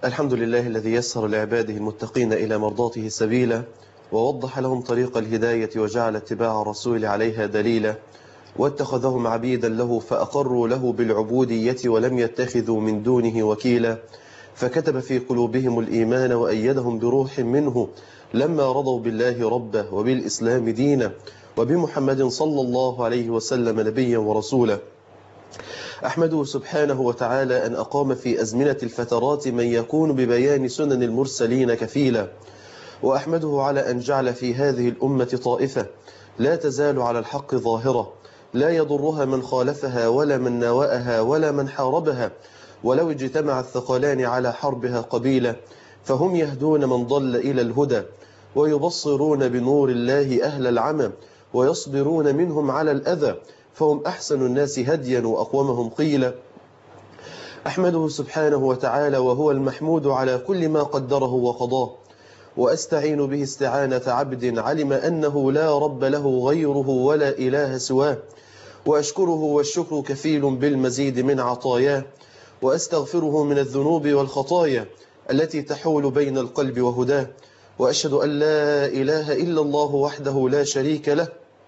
الحمد لله الذي يسر لعباده المتقين إلى مرضاته سبيلا، ووضح لهم طريق الهداية وجعل اتباع الرسول عليها دليلا، واتخذهم عبيدا له فأقروا له بالعبودية ولم يتخذوا من دونه وكيلا، فكتب في قلوبهم الإيمان وأيدهم بروح منه لما رضوا بالله ربه وبالإسلام دينا وبمحمد صلى الله عليه وسلم نبيا ورسولا. أحمده سبحانه وتعالى أن أقام في أزمنة الفترات من يكون ببيان سنن المرسلين كفيلا، وأحمده على أن جعل في هذه الأمة طائفة لا تزال على الحق ظاهرة، لا يضرها من خالفها ولا من ناوأها ولا من حاربها، ولو اجتمع الثقلان على حربها قبيلا، فهم يهدون من ضل إلى الهدى، ويبصرون بنور الله أهل العمى، ويصبرون منهم على الأذى، فهم أحسن الناس هديا وأقومهم قيلا. أحمده سبحانه وتعالى وهو المحمود على كل ما قدره وقضاه، وأستعين به استعانة عبد علم أنه لا رب له غيره ولا إله سواه، وأشكره والشكر كفيل بالمزيد من عطاياه، وأستغفره من الذنوب والخطايا التي تحول بين القلب وهداه، وأشهد أن لا إله إلا الله وحده لا شريك له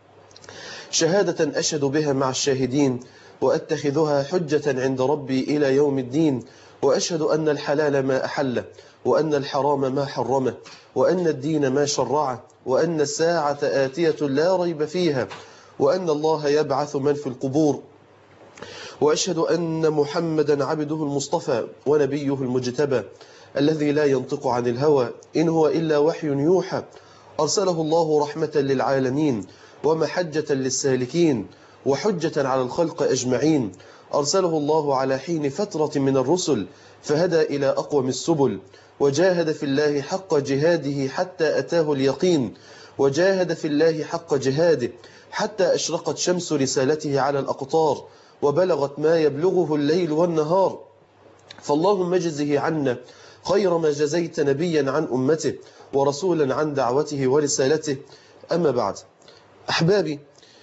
شهادة أشهد بها مع الشاهدين، وأتخذها حجة عند ربي إلى يوم الدين، وأشهد أن الحلال ما أحله، وأن الحرام ما حرمه، وأن الدين ما شرعه، وأن الساعة آتية لا ريب فيها، وأن الله يبعث من في القبور، وأشهد أن محمدا عبده المصطفى ونبيه المجتبى الذي لا ينطق عن الهوى إن هو إلا وحي يوحى، أرسله الله رحمة للعالمين ومحجة للسالكين وحجة على الخلق أجمعين، أرسله الله على حين فترة من الرسل فهدى إلى أقوم السبل، وجاهد في الله حق جهاده حتى أتاه اليقين، وجاهد في الله حق جهاده حتى أشرقت شمس رسالته على الأقطار، وبلغت ما يبلغه الليل والنهار، فاللهم اجزه عنا خير ما جزيت نبيا عن أمته ورسولا عن دعوته ورسالته. أما بعد، أحبابي،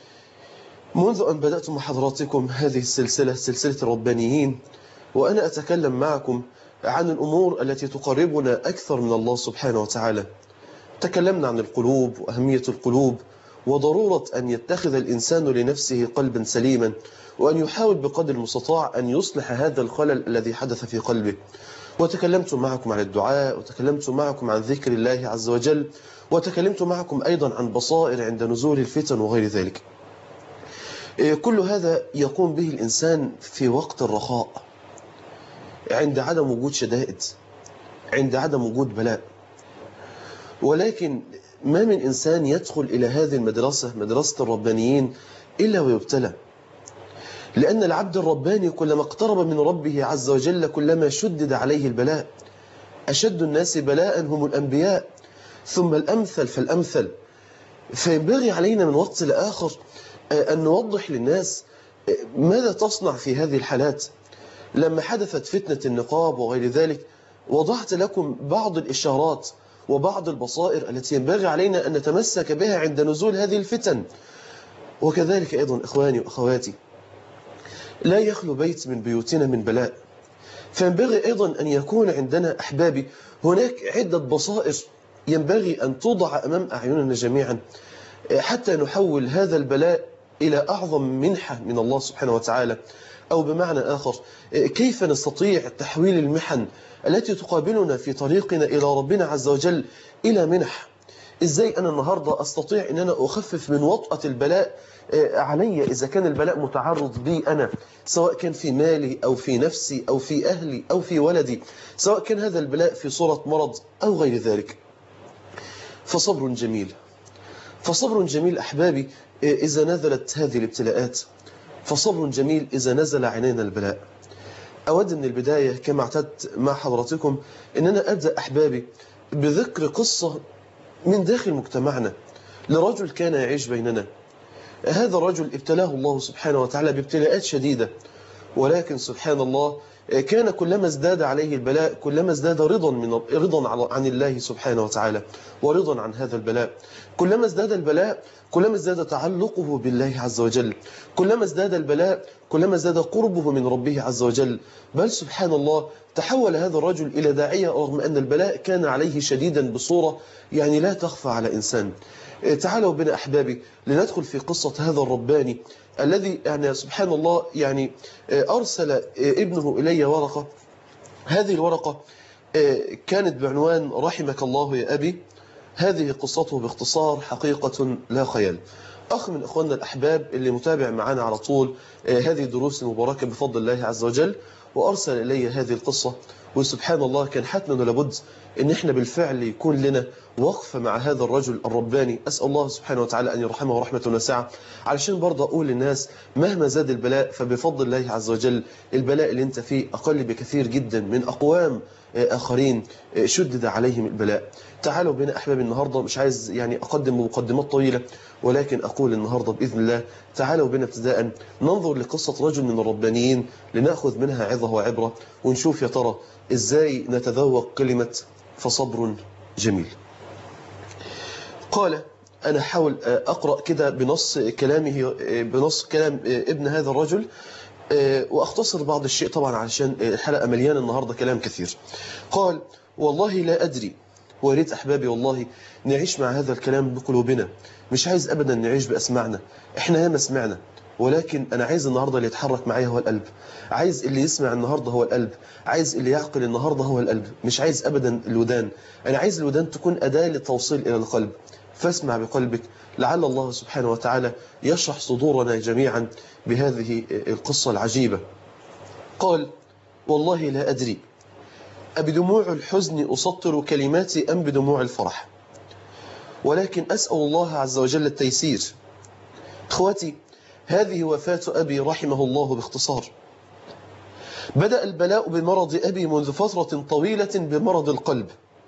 منذ أن بدأت مع حضراتكم هذه السلسلة، سلسلة الربانيين، وأنا أتكلم معكم عن الأمور التي تقربنا أكثر من الله سبحانه وتعالى. تكلمنا عن القلوب وأهمية القلوب، وضرورة أن يتخذ الإنسان لنفسه قلبا سليما، وأن يحاول بقدر المستطاع أن يصلح هذا الخلل الذي حدث في قلبه. وتكلمت معكم عن الدعاء، وتكلمت معكم عن ذكر الله عز وجل، وتكلمت معكم أيضا عن بصائر عند نزول الفتن وغير ذلك. كل هذا يقوم به الإنسان في وقت الرخاء، عند عدم وجود شدائد، عند عدم وجود بلاء. ولكن ما من إنسان يدخل إلى هذه المدرسة، مدرسة الربانيين، إلا ويبتلى، لأن العبد الرباني كلما اقترب من ربه عز وجل كلما شدد عليه البلاء. أشد الناس بلاء هم الأنبياء، ثم الأمثل فالأمثل. فينبغي علينا من وقت لآخر أن نوضح للناس ماذا تصنع في هذه الحالات. لما حدثت فتنة النقاب وغير ذلك، وضعت لكم بعض الإشارات وبعض البصائر التي ينبغي علينا أن نتمسك بها عند نزول هذه الفتن. وكذلك أيضا إخواني وأخواتي، لا يخلو بيت من بيوتنا من بلاء، فينبغي أيضا أن يكون عندنا أحبابي هناك عدة بصائر ينبغي أن توضع أمام أعيننا جميعا، حتى نحول هذا البلاء إلى أعظم منحة من الله سبحانه وتعالى. أو بمعنى آخر، كيف نستطيع تحويل المحن التي تقابلنا في طريقنا إلى ربنا عز وجل إلى منح. إزاي أنا النهاردة أستطيع أن أنا أخفف من وطأة البلاء علي إذا كان البلاء متعرض بي أنا، سواء كان في مالي أو في نفسي أو في أهلي أو في ولدي، سواء كان هذا البلاء في صورة مرض أو غير ذلك. فصبر جميل، فصبر جميل أحبابي إذا نزلت هذه الابتلاءات، فصبر جميل إذا نزل علينا البلاء. أود من البداية كما اعتدت مع حضراتكم أن أنا أبدأ أحبابي بذكر قصة من داخل مجتمعنا لرجل كان يعيش بيننا. هذا الرجل ابتلاه الله سبحانه وتعالى بابتلاءات شديدة، ولكن سبحان الله كان كلما ازداد عليه البلاء كلما ازداد رضا عن الله سبحانه وتعالى ورضا عن هذا البلاء. كلما ازداد البلاء كلما ازداد تعلقه بالله عز وجل، كلما ازداد البلاء كلما ازداد قربه من ربه عز وجل. بل سبحان الله تحول هذا الرجل إلى داعية رغم أن البلاء كان عليه شديدا بصورة يعني لا تخفى على إنسان. تعالوا بنا أحبابي لندخل في قصة هذا الرباني الذي يعني سبحان الله يعني أرسل ابنه إلي ورقة. هذه الورقة كانت بعنوان رحمك الله يا أبي. هذه قصته باختصار حقيقة لا خيال. أخ من أخواننا الأحباب اللي متابع معنا على طول هذه الدروس المباركة بفضل الله عز وجل وأرسل إلي هذه القصة. وسبحان الله كان حتما لابد إن إحنا بالفعل يكون لنا وقفة مع هذا الرجل الرباني. أسأل الله سبحانه وتعالى أن يرحمه رحمة واسعة، علشان برضه أقول للناس مهما زاد البلاء فبفضل الله عز وجل البلاء اللي أنت فيه أقل بكثير جدا من أقوام آخرين شدد عليهم البلاء. تعالوا بنا أحباب النهاردة، مش عايز يعني أقدم مقدمات طويلة، ولكن أقول النهاردة بإذن الله تعالوا بنا ابتداء ننظر لقصة رجل من الربانيين لنأخذ منها عظة وعبرة، ونشوف يا ترى إزاي نتذوق كلمة فصبر جميل. قال أنا حاول أقرأ كده بنص كلام ابن هذا الرجل وأختصر بعض الشيء طبعا علشان الحلقة مليانة النهاردة كلام كثير. قال والله لا أدري، وريت أحبابي والله نعيش مع هذا الكلام بقلوبنا، مش عايز أبدا نعيش بأسماعنا، إحنا ياما سمعنا، ولكن أنا عايز النهاردة اللي يتحرك معايا هو القلب، عايز اللي يسمع النهاردة هو القلب، عايز اللي يعقل النهاردة هو القلب، مش عايز أبدا الودان. أنا عايز الودان تكون أداة للتوصيل إلى القلب، فاسمع بقلبك لعل الله سبحانه وتعالى يشرح صدورنا جميعا بهذه القصة العجيبة. قال والله لا أدري أبدموع الحزن أسطر كلماتي أم بدموع الفرح، ولكن أسأل الله عز وجل التيسير. إخواتي هذه وفاة أبي رحمه الله باختصار. بدأ البلاء بمرض أبي منذ فترة طويلة بمرض القلب،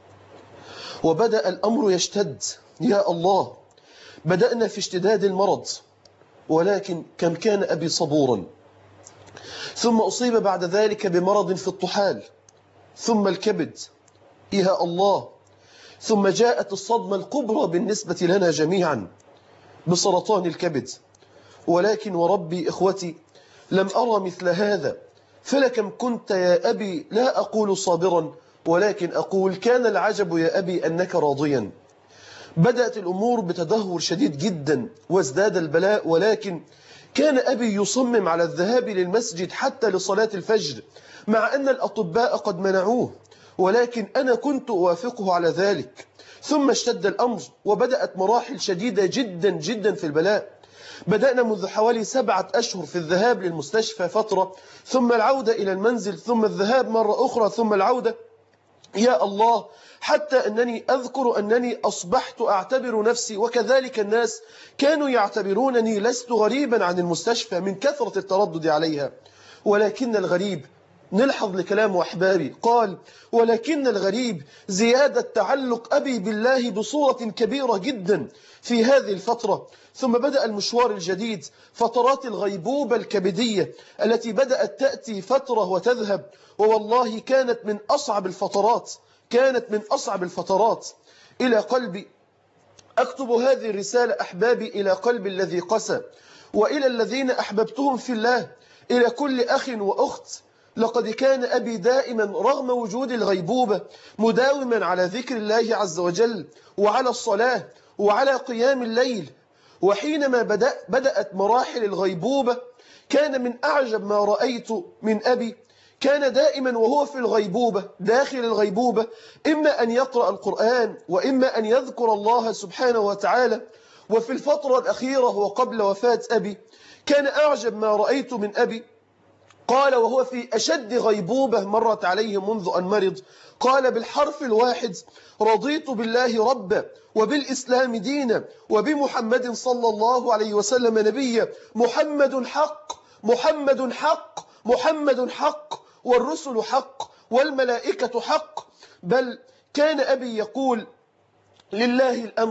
وبدأ الأمر يشتد. يا الله، بدأنا في اشتداد المرض، ولكن كم كان أبي صبورا. ثم أصيب بعد ذلك بمرض في الطحال، ثم الكبد، يا الله، ثم جاءت الصدمة الكبرى بالنسبة لنا جميعا بسرطان الكبد. ولكن وربي إخوتي لم أرى مثل هذا، فلكم كنت يا أبي لا أقول صابرا، ولكن أقول كان العجب يا أبي أنك راضيا. بدأت الأمور بتدهور شديد جدا وازداد البلاء، ولكن كان أبي يصمم على الذهاب للمسجد حتى لصلاة الفجر، مع أن الأطباء قد منعوه، ولكن أنا كنت أوافقه على ذلك. ثم اشتد الأمر وبدأت مراحل شديدة جدا جدا في البلاء. بدأنا منذ حوالي 7 أشهر في الذهاب للمستشفى فترة، ثم العودة إلى المنزل، ثم الذهاب مرة أخرى، ثم العودة. يا الله، حتى أنني أذكر أنني أصبحت أعتبر نفسي وكذلك الناس كانوا يعتبرونني لست غريبا عن المستشفى من كثرة التردد عليها. ولكن الغريب، نلحظ لكلام أحبابي، قال ولكن الغريب زيادة تعلق أبي بالله بصورة كبيرة جدا في هذه الفترة. ثم بدأ المشوار الجديد، فترات الغيبوبة الكبدية التي بدأت تأتي فترة وتذهب، ووالله كانت من أصعب الفترات إلى قلبي. أكتب هذه الرسالة أحبابي إلى قلبي الذي قسى، وإلى الذين أحببتهم في الله، إلى كل أخ وأخت. لقد كان أبي دائما رغم وجود الغيبوبة مداوما على ذكر الله عز وجل وعلى الصلاة وعلى قيام الليل. وحينما بدأت مراحل الغيبوبة كان من أعجب ما رأيت من أبي، كان دائما وهو في الغيبوبة داخل الغيبوبة إما أن يقرأ القرآن وإما أن يذكر الله سبحانه وتعالى. وفي الفترة الأخيرة وقبل وفاة أبي كان أعجب ما رأيت من أبي، قال وهو في أشد غيبوبة مرت عليه منذ أن مرض، قال بالحرف الواحد: رضيت بالله ربا وبالإسلام دينا وبمحمد صلى الله عليه وسلم نبيا. محمد حق، محمد حق، محمد حق، والرسل حق، والملائكة حق. بل كان أبي يقول: لله الأمر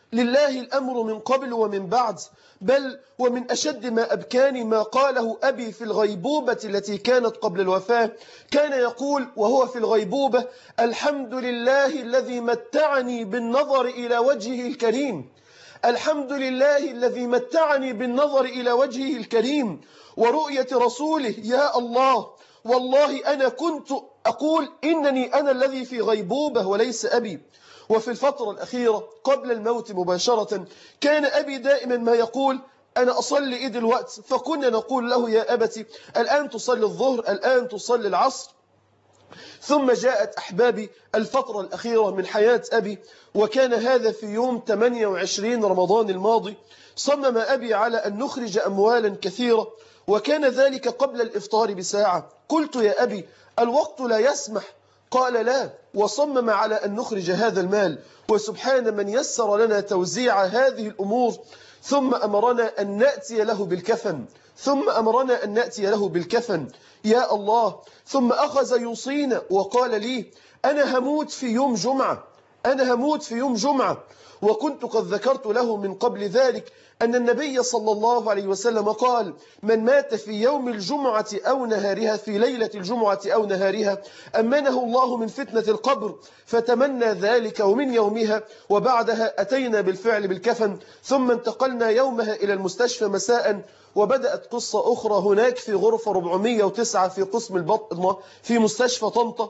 لله الأمر من قبل ومن بعد، بل ومن أشد ما أبكاني ما قاله أبي في الغيبوبة التي كانت قبل الوفاة. كان يقول وهو في الغيبوبة: الحمد لله الذي متعني بالنظر إلى وجهه الكريم، الحمد لله الذي متعني بالنظر إلى وجهه الكريم ورؤية رسوله. يا الله، والله أنا كنت أقول إنني أنا الذي في غيبوبة وليس أبي. وفي الفترة الأخيرة قبل الموت مباشرة كان أبي دائما ما يقول: أنا أصلي إيه الوقت؟ فكنا نقول له: يا أبتي، الآن تصلي الظهر، الآن تصلي العصر. ثم جاءت أحبابي الفترة الأخيرة من حياة أبي، وكان هذا في يوم 28 رمضان الماضي. صمم أبي على أن نخرج أموالا كثيرة، وكان ذلك قبل الإفطار بساعة. قلت: يا أبي، الوقت لا يسمح. قال: لا، وصمم على أن نخرج هذا المال، وسبحان من يسر لنا توزيع هذه الأمور. ثم أمرنا أن نأتي له بالكفن. يا الله. ثم أخذ يوصينا وقال لي: أنا هموت في يوم جمعة. وكنت قد ذكرت له من قبل ذلك أن النبي صلى الله عليه وسلم قال: من مات في يوم الجمعة أو نهارها، في ليلة الجمعة أو نهارها، أمنه الله من فتنة القبر. فتمنى ذلك، ومن يومها وبعدها أتينا بالفعل بالكفن. ثم انتقلنا يومها إلى المستشفى مساء، وبدأت قصة أخرى هناك في غرفة 409 في قسم البطنة في مستشفى طنطا.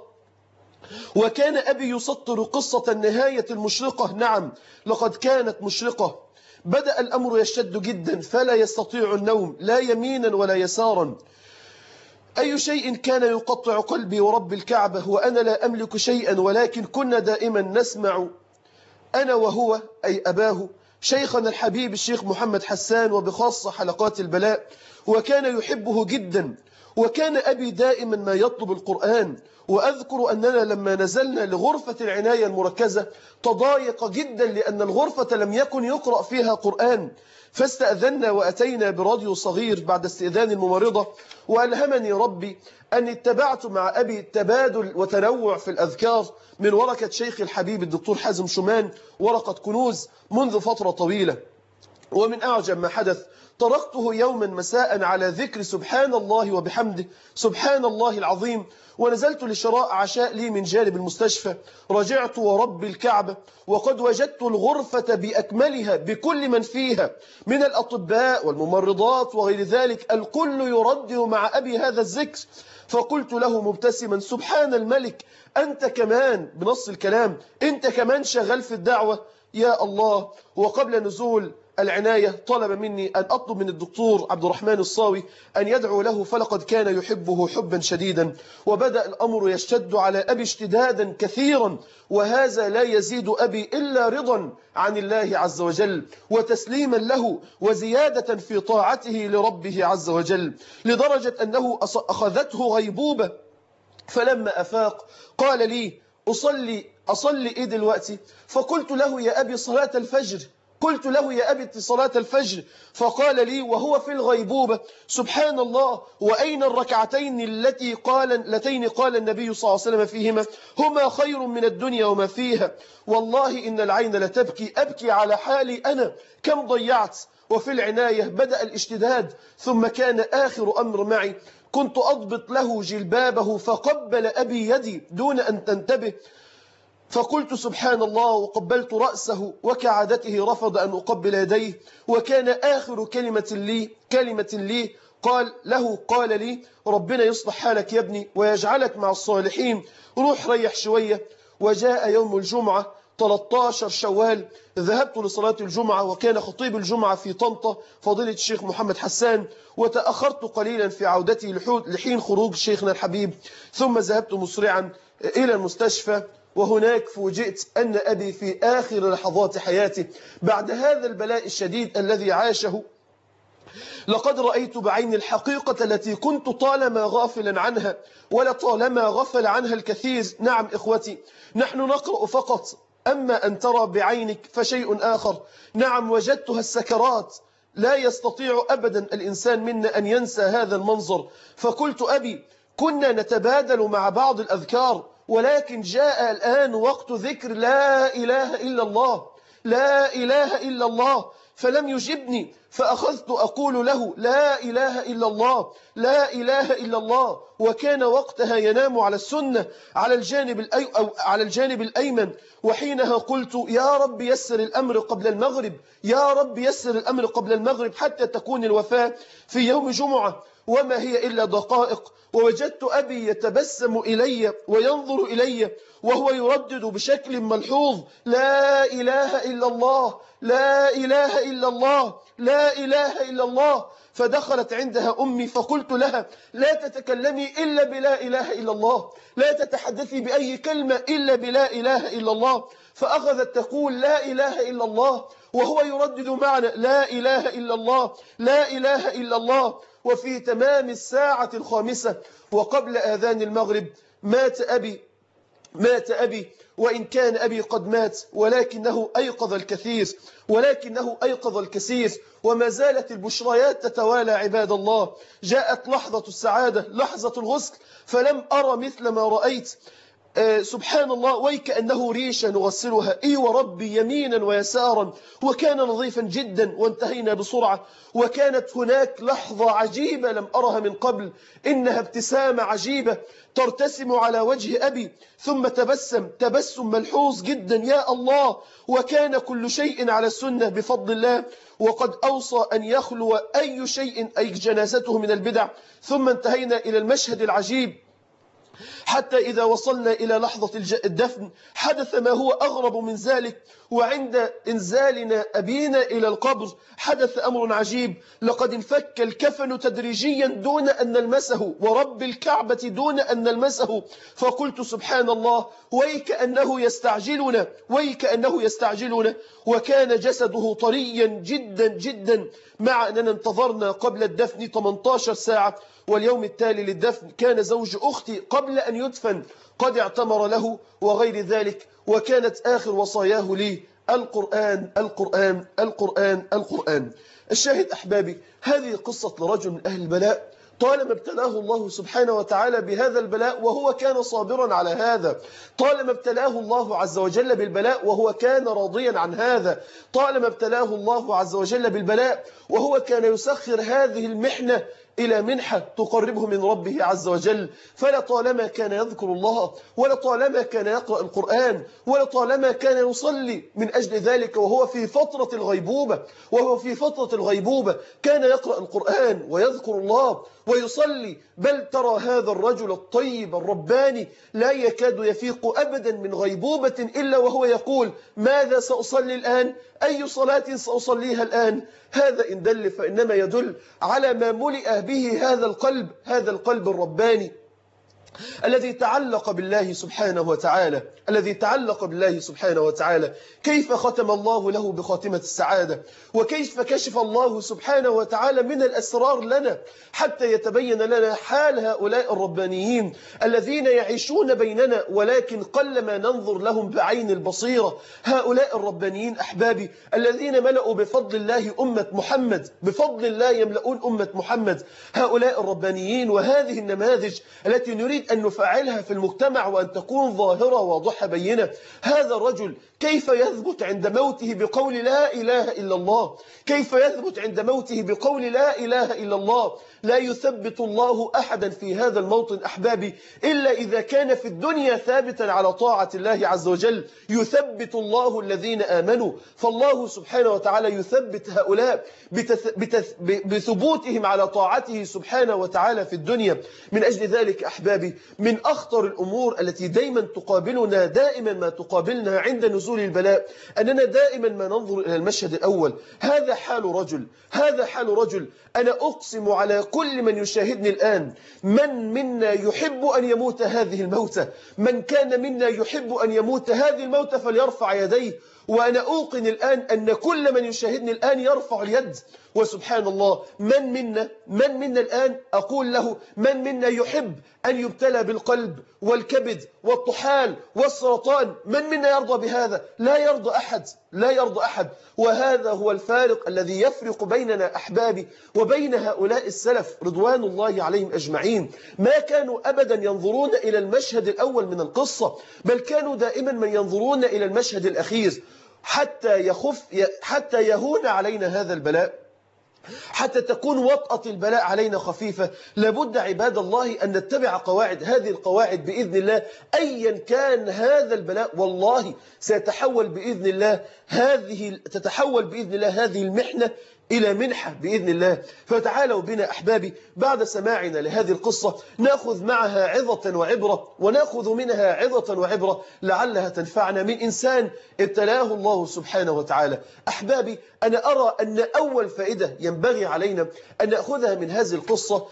وكان أبي يسطر قصة النهاية المشرقة. نعم، لقد كانت مشرقة. بدأ الأمر يشتد جدا، فلا يستطيع النوم، لا يمينا ولا يسارا. أي شيء كان يقطع قلبي ورب الكعبة وأنا لا أملك شيئا، ولكن كنا دائما نسمع أنا وهو، أي أباه، شيخنا الحبيب الشيخ محمد حسان، وبخاصة حلقات البلاء، وكان يحبه جدا. وكان أبي دائما ما يطلب القرآن. وأذكر أننا لما نزلنا لغرفة العناية المركزة تضايق جدا، لأن الغرفة لم يكن يقرأ فيها قرآن. فاستأذنا وأتينا براديو صغير بعد استئذان الممرضة، وألهمني ربي أن اتبعت مع أبي تبادل وتنوع في الأذكار من ورقة شيخ الحبيب الدكتور حازم شومان، ورقة كنوز، منذ فترة طويلة. ومن أعجب ما حدث، طرقته يوما مساء على ذكر سبحان الله وبحمده، سبحان الله العظيم. ونزلت لشراء عشاء لي من جانب المستشفى. رجعت ورب الكعبة وقد وجدت الغرفة بأكملها بكل من فيها من الأطباء والممرضات وغير ذلك، الكل يردد مع أبي هذا الذكر. فقلت له مبتسما: سبحان الملك، أنت كمان، بنص الكلام، أنت كمان شغال في الدعوة. يا الله. وقبل نزول العناية طلب مني أن أطلب من الدكتور عبد الرحمن الصاوي أن يدعو له، فلقد كان يحبه حبا شديدا. وبدأ الأمر يشتد على أبي اشتدادا كثيرا، وهذا لا يزيد أبي إلا رضا عن الله عز وجل وتسليما له وزيادة في طاعته لربه عز وجل، لدرجة أنه أخذته غيبوبة. فلما أفاق قال لي: أصلي إيه دلوقتي؟ فقلت له: يا أبي صلاة الفجر. صلاة الفجر. فقال لي وهو في الغيبوبة: سبحان الله، وأين الركعتين اللتين قال النبي صلى الله عليه وسلم فيهما: هما خير من الدنيا وما فيها. والله إن العين لتبكي، أبكي على حالي أنا، كم ضيعت. وفي العناية بدأ الاشتداد. ثم كان آخر أمر معي، كنت أضبط له جلبابه، فقبل أبي يدي دون أن تنتبه. فقلت: سبحان الله، وقبلت رأسه، وكعادته رفض أن أقبل يديه. وكان آخر كلمة لي قال لي: ربنا يصلح حالك يا ابني ويجعلك مع الصالحين، روح ريح شوية. وجاء يوم الجمعة 13 شوال، ذهبت لصلاة الجمعة، وكان خطيب الجمعة في طنطا فضيلة الشيخ محمد حسان، وتأخرت قليلا في عودتي لحين خروج شيخنا الحبيب. ثم ذهبت مسرعا إلى المستشفى، وهناك فوجئت أن أبي في آخر لحظات حياته بعد هذا البلاء الشديد الذي عاشه. لقد رأيت بعين الحقيقة التي كنت طالما غافلا عنها، ولطالما غفل عنها الكثير. نعم إخوتي، نحن نقرأ فقط، أما أن ترى بعينك فشيء آخر. نعم، وجدتها السكرات، لا يستطيع أبدا الإنسان منا أن ينسى هذا المنظر. فقلت: أبي، كنا نتبادل مع بعض الأذكار، ولكن جاء الآن وقت ذكر لا إله إلا الله. لا إله إلا الله، فلم يجبني، فأخذت أقول له لا إله إلا الله، لا إله إلا الله. وكان وقتها ينام على السنة على الجانب الأيمن. وحينها قلت يا رب يسر الأمر قبل المغرب، يا رب يسر الأمر قبل المغرب حتى تكون الوفاة في يوم جمعة، وما هي إلا دقائق. ووجدت أبي يتبسم إلي وينظر إلي وهو يردد بشكل ملحوظ لا إله إلا الله، لا إله إلا الله، لا إله إلا الله. فدخلت عندها أمي فقلت لها لا تتكلمي إلا بلا إله إلا الله، لا تتحدثي بأي كلمة إلا بلا إله إلا الله. فأخذت تقول لا إله إلا الله وهو يردد معنا لا إله إلا الله، لا إله إلا الله. وفي تمام الساعة الخامسة وقبل آذان المغرب مات أبي، وإن كان أبي قد مات ولكنه أيقظ الكثير، وما زالت البشريات تتوالى عباد الله. جاءت لحظة السعادة، لحظة الغسل، فلم أرى مثل ما رأيت. سبحان الله، ويكأنه ريشة نغسلها وربي يمينا ويسارا، وكان نظيفا جدا. وانتهينا بسرعة، وكانت هناك لحظة عجيبة لم أرها من قبل، إنها ابتسامة عجيبة ترتسم على وجه أبي، ثم تبسم ملحوظ جدا يا الله. وكان كل شيء على السنة بفضل الله، وقد أوصى أن يخلو أي شيء أي جنازته من البدع. ثم انتهينا إلى المشهد العجيب، حتى إذا وصلنا إلى لحظة الدفن حدث ما هو أغرب من ذلك. وعند إنزالنا أبينا إلى القبر حدث أمر عجيب، لقد انفك الكفن تدريجيا دون أن نلمسه، ورب الكعبة دون أن نلمسه. فقلت سبحان الله، ويكأنه يستعجلنا، وكان جسده طريا جدا جدا، مع أننا انتظرنا قبل الدفن 18 ساعة. واليوم التالي للدفن كان زوج أختي قبل أن يدفن قد اعتمر له وغير ذلك. وكانت آخر وصاياه لي القرآن القرآن القرآن القرآن. الشاهد أحبابي، هذه قصة لرجل من أهل البلاء، طالما ابتلاه الله سبحانه وتعالى بهذا البلاء وهو كان صابرا على هذا، طالما ابتلاه الله عز وجل بالبلاء وهو كان راضيا عن هذا، طالما ابتلاه الله عز وجل بالبلاء وهو كان يسخر هذه المحنة إلى منحة تقربه من ربه عز وجل. فلطالما كان يذكر الله، ولطالما كان يقرأ القرآن، ولطالما كان يصلي من أجل ذلك وهو في فترة الغيبوبة كان يقرأ القرآن ويذكر الله ويصلي. بل ترى هذا الرجل الطيب الرباني لا يكاد يفيق أبدا من غيبوبة إلا وهو يقول ماذا سأصلي الآن؟ أي صلاة سأصليها الآن؟ هذا إن دل فإنما يدل على ما ملئ به هذا القلب الرباني الذي تعلق بالله سبحانه وتعالى. كيف ختم الله له بخاتمة السعادة، وكيف كشف الله سبحانه وتعالى من الأسرار لنا حتى يتبين لنا حال هؤلاء الربانيين الذين يعيشون بيننا ولكن قلما ننظر لهم بعين البصيرة. هؤلاء الربانيين أحبابي الذين ملأوا بفضل الله أمة محمد، بفضل الله يملؤون أمة محمد. هؤلاء الربانيين وهذه النماذج التي نريد أن نفعلها في المجتمع وأن تكون ظاهرة واضحة بينة. هذا الرجل كيف يثبت عند موته بقول لا إله إلا الله؟ كيف يثبت عند موته بقول لا إله إلا الله؟ لا يثبت الله أحدا في هذا الموطن أحبابي إلا إذا كان في الدنيا ثابتا على طاعة الله عز وجل. يثبت الله الذين آمنوا، فالله سبحانه وتعالى يثبت هؤلاء بثبوتهم على طاعته سبحانه وتعالى في الدنيا. من أجل ذلك أحبابي من أخطر الأمور التي دائما ما تقابلنا عند نزول البلاء أننا دائما ما ننظر إلى المشهد الأول. هذا حال رجل أنا أقسم على كل من يشاهدني الآن، من منا يحب أن يموت هذه الموتة؟ من كان منا يحب أن يموت هذه الموتة فليرفع يديه. وأنا أوقن الآن أن كل من يشاهدني الآن يرفع اليد. وسبحان الله، من منا الآن أقول له من منا يحب أن يبتلى بالقلب والكبد والطحال والسرطان؟ من منا يرضى بهذا؟ لا يرضى أحد. وهذا هو الفارق الذي يفرق بيننا أحبابي وبين هؤلاء السلف رضوان الله عليهم أجمعين. ما كانوا أبدا ينظرون إلى المشهد الأول من القصة، بل كانوا دائما من ينظرون إلى المشهد الأخير. حتى يهون علينا هذا البلاء، حتى تكون وطأة البلاء علينا خفيفة. لابد عباد الله أن نتبع قواعد، هذه القواعد بإذن الله أيا كان هذا البلاء والله سيتحول بإذن الله تتحول بإذن الله هذه المحنة إلى منحة بإذن الله. فتعالوا بنا أحبابي بعد سماعنا لهذه القصة نأخذ معها عظة وعبرة، ونأخذ منها عظة وعبرة لعلها تنفعنا من إنسان ابتلاه الله سبحانه وتعالى. أحبابي أنا أرى أن أول فائدة ينبغي علينا أن نأخذها من هذه القصة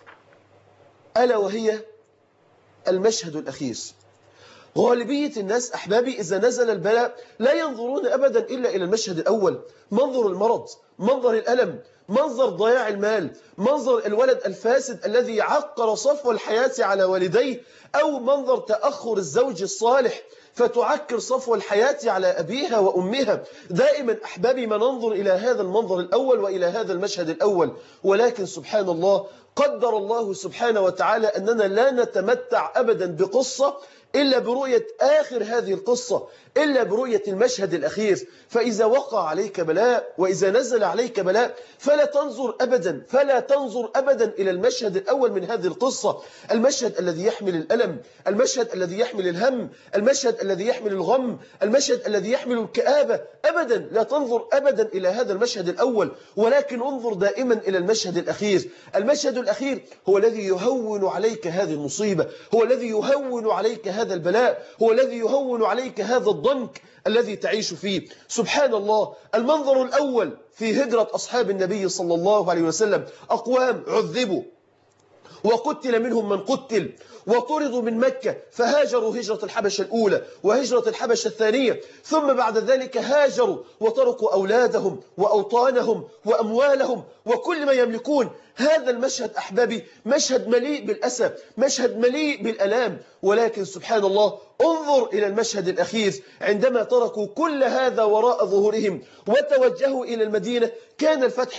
ألا وهي المشهد الأخير. غالبية الناس أحبابي إذا نزل البلاء لا ينظرون أبدا إلا إلى المشهد الأول، منظر المرض، منظر الألم، منظر ضياع المال، منظر الولد الفاسد الذي عقر صفو الحياة على والديه، أو منظر تأخر الزوج الصالح فتعكر صفو الحياة على أبيها وأمها. دائما أحبابي ما ننظر إلى هذا المنظر الأول وإلى هذا المشهد الأول، ولكن سبحان الله قدر الله سبحانه وتعالى أننا لا نتمتع أبدا بقصة إلا برؤية آخر هذه القصة، إلا برؤية المشهد الأخير. فإذا وقع عليك بلاء وإذا نزل عليك بلاء فلا تنظر أبدا إلى المشهد الأول من هذه القصة، المشهد الذي يحمل الألم، المشهد الذي يحمل الهم، المشهد الذي يحمل الغم، المشهد الذي يحمل الكآبة. أبدا لا تنظر أبدا إلى هذا المشهد الأول، ولكن انظر دائما إلى المشهد الأخير. المشهد الأخير هو الذي يهون عليك هذه المصيبة، هو الذي يهون عليك هذا البلاء، هو الذي يهون عليك هذا الضنك الذي تعيش فيه. سبحان الله، المنظر الأول في هجرة أصحاب النبي صلى الله عليه وسلم، أقوام عذبوا وقتل منهم من قتل وطردوا من مكة، فهاجروا هجرة الحبشة الأولى وهجرة الحبشة الثانية، ثم بعد ذلك هاجروا وتركوا أولادهم وأوطانهم وأموالهم وكل ما يملكون. هذا المشهد أحبابي مشهد مليء بالأسى، مشهد مليء بالألام، ولكن سبحان الله انظر إلى المشهد الأخير عندما تركوا كل هذا وراء ظهورهم وتوجهوا إلى المدينة. كان الفتح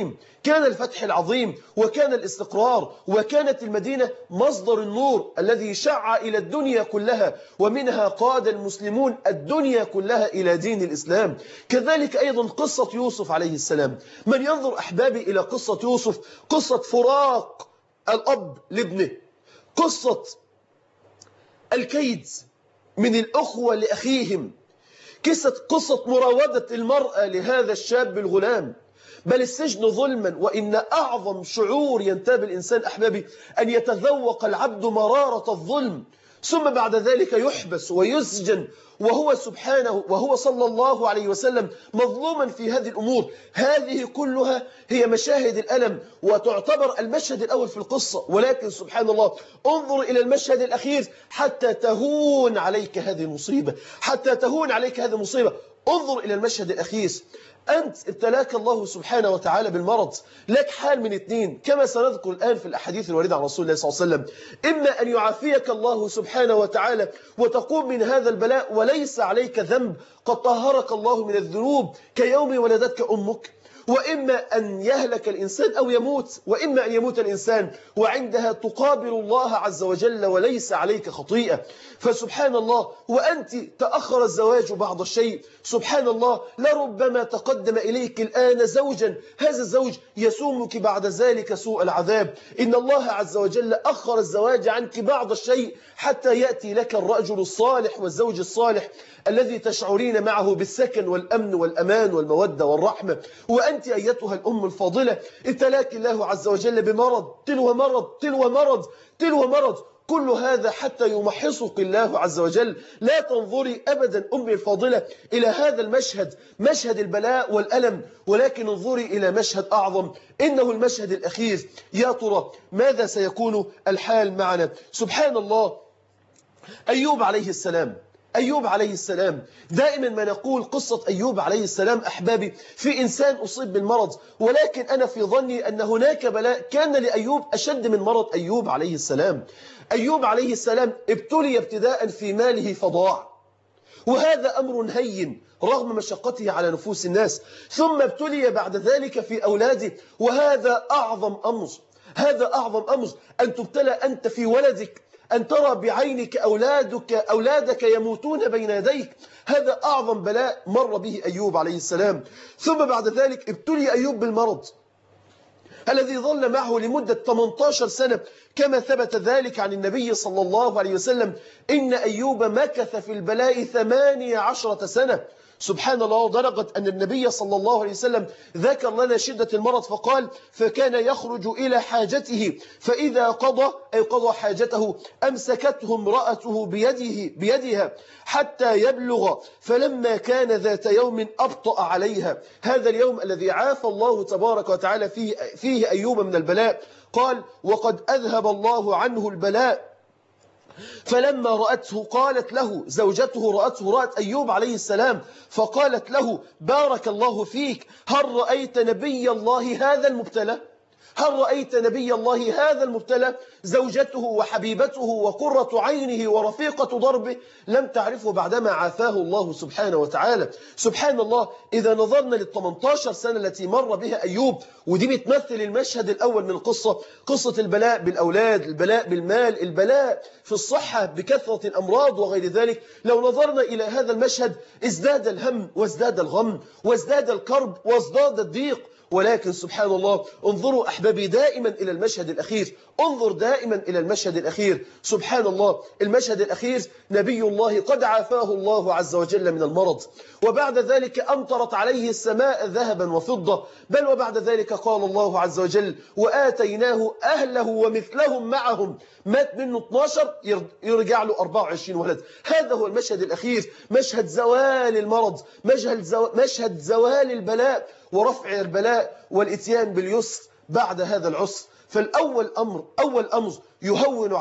العظيم وكان الاستقرار، وكانت المدينة مصدر النور الذي شع إلى الدنيا كلها، ومنها قاد المسلمون الدنيا كلها إلى دين الإسلام. كذلك أيضا قصة يوسف عليه السلام. من ينظر أحبابي إلى قصة يوسف، قصة فراق الأب لابنه، قصة الكيد من الأخوة لأخيهم، قصة مراودة المرأة لهذا الشاب الغلام، بل السجن ظلما. وإن أعظم شعور ينتاب الإنسان أحبابي أن يتذوق العبد مرارة الظلم، ثم بعد ذلك يحبس ويسجن وهو صلى الله عليه وسلم مظلوما في هذه الأمور. هذه كلها هي مشاهد الألم وتعتبر المشهد الأول في القصة، ولكن سبحان الله انظر إلى المشهد الأخير حتى تهون عليك هذه المصيبة، انظر إلى المشهد الأخير. أنت ابتلاك الله سبحانه وتعالى بالمرض، لك حال من اثنين كما سنذكر الآن في الأحاديث الواردة عن رسول الله صلى الله عليه وسلم. إما أن يعافيك الله سبحانه وتعالى وتقوم من هذا البلاء وليس عليك ذنب، قد طهرك الله من الذنوب كيوم ولدتك أمك، وإما أن يهلك الإنسان أو يموت، وإما أن يموت الإنسان وعندها تقابل الله عز وجل وليس عليك خطيئة. فسبحان الله، وأنت تأخر الزواج بعض الشيء، سبحان الله لربما تقدم إليك الآن زوجا، هذا الزوج يسومك بعد ذلك سوء العذاب. إن الله عز وجل أخر الزواج عنك بعض الشيء حتى يأتي لك الرجل الصالح والزوج الصالح الذي تشعرين معه بالسكن والأمن والأمان والمودة والرحمة. وأنت أيتها الأم الفاضلة ابتلاك الله عز وجل بمرض تلو مرض، كل هذا حتى يمحصك الله عز وجل. لا تنظري أبدا أمي الفاضلة إلى هذا المشهد، مشهد البلاء والألم، ولكن انظري إلى مشهد أعظم، إنه المشهد الأخير. يا ترى ماذا سيكون الحال معنا؟ سبحان الله، أيوب عليه السلام دائما ما نقول قصة أيوب عليه السلام أحبابي في إنسان أصيب بالمرض، ولكن أنا في ظني أن هناك بلاء كان لأيوب أشد من مرض أيوب عليه السلام. أيوب عليه السلام ابتلي ابتداء في ماله فضاع، وهذا أمر هين رغم مشقته على نفوس الناس، ثم ابتلي بعد ذلك في أولاده، وهذا أعظم أمر، أن تبتلى أنت في ولدك أن ترى بعينك أولادك يموتون بين يديك. هذا أعظم بلاء مر به أيوب عليه السلام. ثم بعد ذلك ابتلي أيوب بالمرض الذي ظل معه لمدة 18 سنة، كما ثبت ذلك عن النبي صلى الله عليه وسلم إن أيوب مكث في البلاء 18 سنة. سبحان الله، درجة أن النبي صلى الله عليه وسلم ذكر لنا شدة المرض فقال: فكان يخرج إلى حاجته فإذا قضى حاجته أمسكته امرأته بيدها حتى يبلغ، فلما كان ذات يوم أبطأ عليها. هذا اليوم الذي عافى الله تبارك وتعالى فيه أيوب من البلاء، قال: وقد أذهب الله عنه البلاء. فلما رأته قالت له زوجته، رأت أيوب عليه السلام فقالت له: بارك الله فيك، هل رأيت نبي الله هذا المبتلى؟ هل رأيت نبي الله هذا المبتلى؟ زوجته وحبيبته وقرة عينه ورفيقة دربه لم تعرفه بعدما عافاه الله سبحانه وتعالى. سبحان الله، إذا نظرنا لل18 سنة التي مر بها أيوب، ودي بتمثل المشهد الأول من القصة، قصة البلاء بالأولاد، البلاء بالمال، البلاء في الصحة بكثرة الأمراض وغير ذلك. لو نظرنا إلى هذا المشهد ازداد الهم وازداد الغم وازداد الكرب وازداد الضيق. ولكن سبحان الله، انظروا أحبابي دائما إلى المشهد الأخير، انظر دائما إلى المشهد الأخير. سبحان الله، المشهد الأخير نبي الله قد عافاه الله عز وجل من المرض، وبعد ذلك أمطرت عليه السماء ذهبا وفضة، بل وبعد ذلك قال الله عز وجل: وآتيناه أهله ومثلهم معهم. مات منه 12 يرجع له 24 ولد. هذا هو المشهد الأخير، مشهد زوال المرض، مشهد زوال البلاء ورفع البلاء والإتيان باليسر بعد هذا العسر. فالأول أول أمر يهون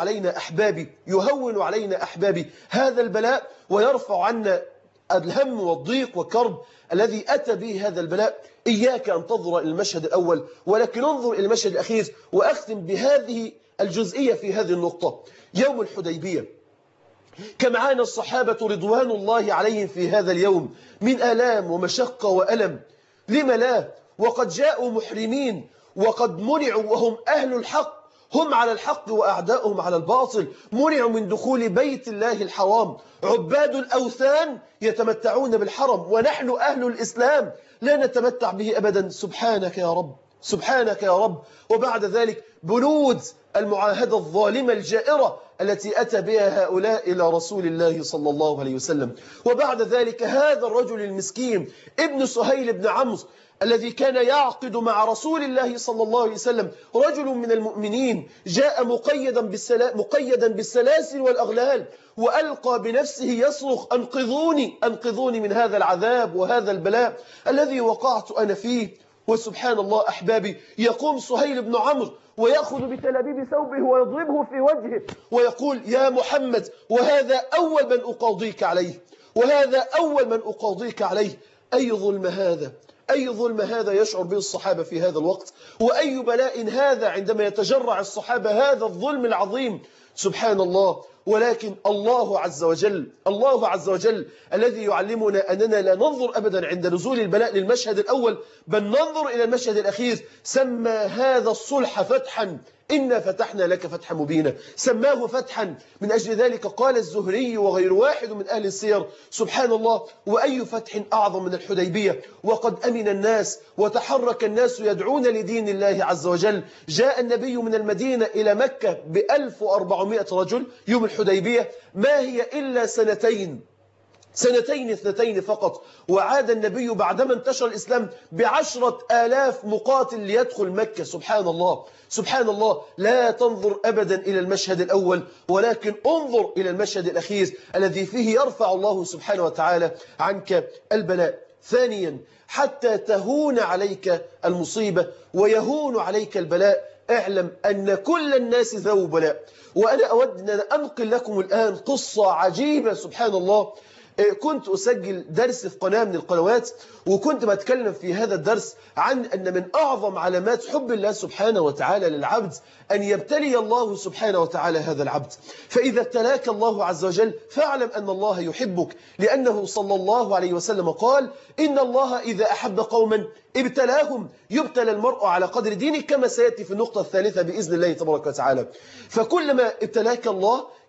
علينا أحبابي هذا البلاء، ويرفع عنا الهم والضيق والكرب الذي أتى به هذا البلاء. إياك أن تنظر إلى المشهد الأول، ولكن انظر إلى المشهد الأخير. وأختم بهذه الجزئية في هذه النقطة. يوم الحديبية كم عانى الصحابة رضوان الله عليهم في هذا اليوم من آلام ومشقة وألم. لم لا؟ وقد جاءوا محرمين وقد منعوا وهم أهل الحق، هم على الحق وأعداؤهم على الباطل، منعوا من دخول بيت الله الحرام. عباد الأوثان يتمتعون بالحرم، ونحن أهل الإسلام لا نتمتع به أبدا. سبحانك يا رب، سبحانك يا رب. وبعد ذلك بنود المعاهدة الظالمة الجائرة التي أتى بها هؤلاء إلى رسول الله صلى الله عليه وسلم. وبعد ذلك هذا الرجل المسكين ابن سهيل بن عمرو الذي كان يعقد مع رسول الله صلى الله عليه وسلم، رجل من المؤمنين، جاء مقيدا بالسلاسل والأغلال، وألقى بنفسه يصرخ: أنقذوني، أنقذوني من هذا العذاب وهذا البلاء الذي وقعت أنا فيه. وسبحان الله أحبابي، يقوم سهيل بن عمرو ويأخذ بتلابيب ثوبه ويضربه في وجهه ويقول: يا محمد، وهذا أول من أقاضيك عليه، وهذا أول من أقاضيك عليه. أي ظلم هذا، أي ظلم هذا يشعر به الصحابة في هذا الوقت، وأي بلاء هذا عندما يتجرع الصحابة هذا الظلم العظيم. سبحان الله. ولكن الله عز وجل الذي يعلمنا أننا لا ننظر أبدا عند نزول البلاء للمشهد الأول، بل ننظر إلى المشهد الأخير. سمى هذا الصلح فتحا، إنا فتحنا لك فتحا مبينا، سماه فتحا. من أجل ذلك قال الزهري وغير واحد من أهل السير: سبحان الله، وأي فتح أعظم من الحديبية، وقد أمن الناس وتحرك الناس يدعون لدين الله عز وجل. جاء النبي من المدينة إلى مكة ب1400 رجل يوم الحديبية، ما هي إلا سنتين اثنتين فقط. وعاد النبي بعدما انتشر الإسلام ب10,000 مقاتل ليدخل مكة. سبحان الله، سبحان الله. لا تنظر أبدا إلى المشهد الأول، ولكن انظر إلى المشهد الأخير الذي فيه يرفع الله سبحانه وتعالى عنك البلاء. ثانيا، حتى تهون عليك المصيبة ويهون عليك البلاء، اعلم أن كل الناس ذو بلاء. وأنا أود أن أنقل لكم الآن قصة عجيبة. سبحان الله، كنت أسجل درس في قناة من القنوات، وكنت بتكلم في هذا الدرس عن أن من أعظم علامات حب الله سبحانه وتعالى للعبد أن يبتلي الله سبحانه وتعالى هذا العبد. فإذا ابتلاك الله عز وجل فاعلم أن الله يحبك، لأنه صلى الله عليه وسلم قال: إن الله إذا أحب قوما ابتلاهم. يبتلى المرء على قدر دينه، كما سيأتي في النقطة الثالثة بإذن الله تبارك وتعالى. فكلما ابتلاك الله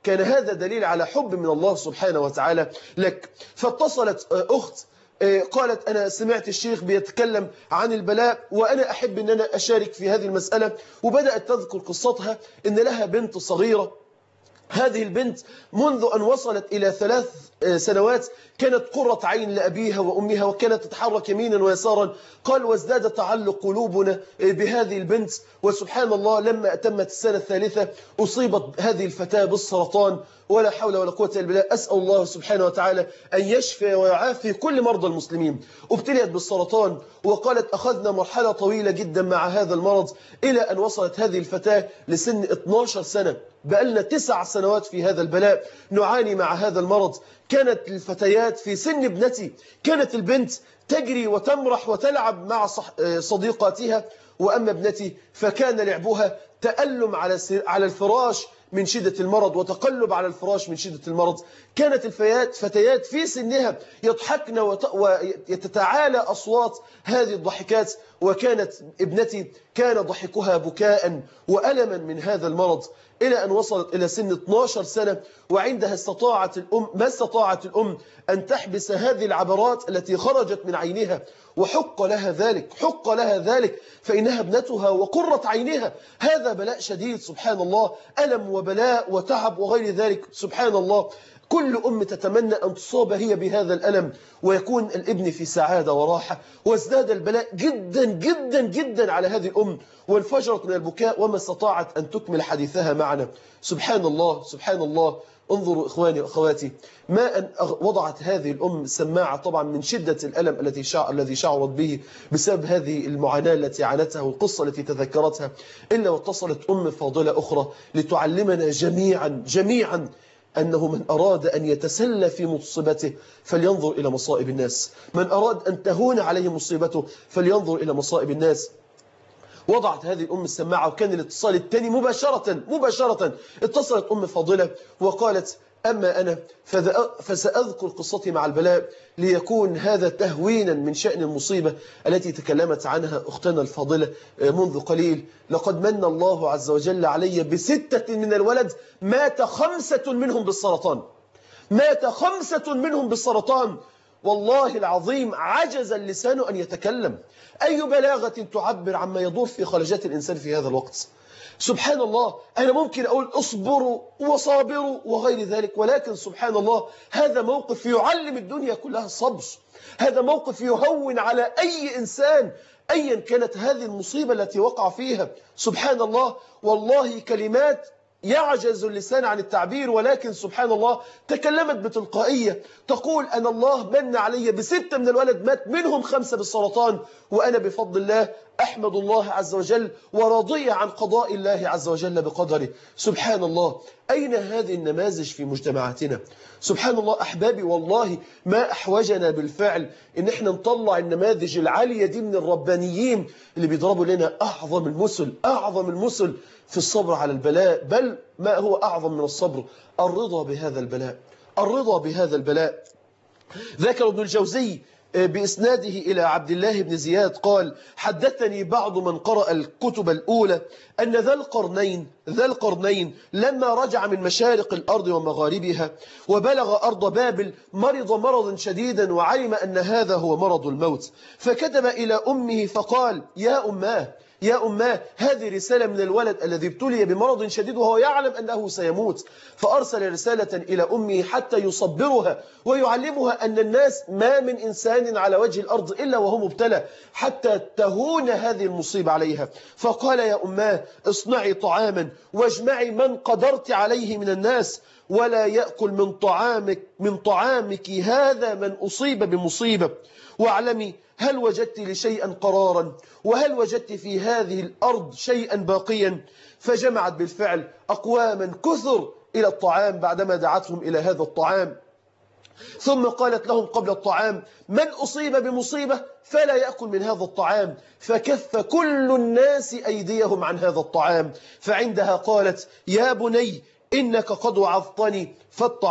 كان هذا دليل على حب من الله سبحانه وتعالى لك. فاتصلت أخت قالت أنا سمعت الشيخ بيتكلم عن البلاء وأنا أحب أن أنا أشارك في هذه المسألة، وبدأت تذكر قصتها إن لها بنت صغيرة. هذه البنت منذ أن وصلت إلى 3 سنوات كانت قرة عين لأبيها وأمها، وكانت تتحرك يمينا ويسارا. قال وازداد تعلق قلوبنا بهذه البنت، وسبحان الله لما أتمت السنة الثالثة أصيبت هذه الفتاة بالسرطان، ولا حول ولا قوة إلا بالله. أسأل الله سبحانه وتعالى أن يشفي ويعافي كل مرضى المسلمين. ابتليت بالسرطان، وقالت أخذنا مرحلة طويلة جدا مع هذا المرض إلى أن وصلت هذه الفتاة لسن 12 سنة. بقالنا 9 سنوات في هذا البلاء نعاني مع هذا المرض. كانت الفتيات في سن ابنتي، كانت البنت تجري وتمرح وتلعب مع صديقاتها، وأما ابنتي فكان لعبها تألم على الفراش من شدة المرض، وتقلب على الفراش من شدة المرض. كانت فتيات في سنها يضحكن ويتتعالى أصوات هذه الضحكات، وكانت ابنتي كان ضحكها بكاء وألما من هذا المرض، إلى أن وصلت إلى سن 12 سنة. وعندها ما استطاعت الأم أن تحبس هذه العبرات التي خرجت من عينها، وحق لها ذلك فإنها ابنتها وقرة عينها. هذا بلاء شديد سبحان الله، ألم وبلاء وتعب وغير ذلك سبحان الله. كل أم تتمنى أن تصاب هي بهذا الألم ويكون الابن في سعادة وراحة. وازداد البلاء جدا جدا جدا على هذه الأم، وانفجرت من البكاء وما استطاعت أن تكمل حديثها معنا. سبحان الله سبحان الله. انظروا إخواني وأخواتي، ما أن وضعت هذه الأم سماعة طبعا من شدة الألم الذي شعرت به بسبب هذه المعاناة التي عانتها والقصة التي تذكرتها، إلا واتصلت أم فاضلة أخرى لتعلمنا جميعا أنه من أراد أن يتسلى في مصيبته فلينظر إلى مصائب الناس، من أراد أن تهون عليه مصيبته فلينظر إلى مصائب الناس. وضعت هذه الأم السماعة، وكان الاتصال الثاني مباشرة اتصلت أم فاضلة وقالت أما أنا فسأذكر قصتي مع البلاء ليكون هذا تهوينا من شأن المصيبة التي تكلمت عنها أختنا الفاضلة منذ قليل. لقد من الله عز وجل علي ب6 من الولد مات 5 منهم بالسرطان. والله العظيم عجز اللسان أن يتكلم. أي بلاغة تعبر عما يدور في خلجات الإنسان في هذا الوقت. سبحان الله، أنا ممكن أقول اصبروا وصابروا وغير ذلك، ولكن سبحان الله هذا موقف يعلم الدنيا كلها الصبر. هذا موقف يهون على أي إنسان أيا كانت هذه المصيبة التي وقع فيها. سبحان الله، والله كلمات يعجز اللسان عن التعبير، ولكن سبحان الله تكلمت بتلقائية تقول أن الله من علي ب6 من الولد مات منهم 5 بالسرطان، وأنا بفضل الله أحمد الله عز وجل وراضية عن قضاء الله عز وجل بقدره. سبحان الله، أين هذه النماذج في مجتمعاتنا؟ سبحان الله أحبابي، والله ما أحوجنا بالفعل إن احنا نطلع النماذج العالية دي من الربانيين اللي بيضربوا لنا أعظم المثل في الصبر على البلاء. بل ما هو أعظم من الصبر؟ الرضا بهذا البلاء. ذكر ابن الجوزي بإسناده إلى عبد الله بن زياد قال حدثني بعض من قرأ الكتب الأولى أن ذا القرنين لما رجع من مشارق الأرض ومغاربها وبلغ أرض بابل مرض مرضا شديدا، وعلم أن هذا هو مرض الموت، فكتب إلى أمه فقال يا أماه هذه رسالة من الولد الذي ابتلي بمرض شديد وهو يعلم أنه سيموت. فأرسل رسالة إلى أمه حتى يصبرها ويعلمها أن الناس ما من إنسان على وجه الأرض إلا وهو مبتلى حتى تهون هذه المصيبة عليها. فقال يا أماه اصنعي طعاما واجمعي من قدرت عليه من الناس، ولا يأكل من طعامك هذا من أصيب بمصيبة، واعلمي هل وجدت لشيئا قرارا، وهل وجدت في هذه الأرض شيئا باقيا؟ فجمعت بالفعل أقواما كثر إلى الطعام بعدما دعتهم إلى هذا الطعام، ثم قالت لهم قبل الطعام من أصيب بمصيبة فلا يأكل من هذا الطعام، فكف كل الناس أيديهم عن هذا الطعام. فعندها قالت يا بني إنك قد وعظتني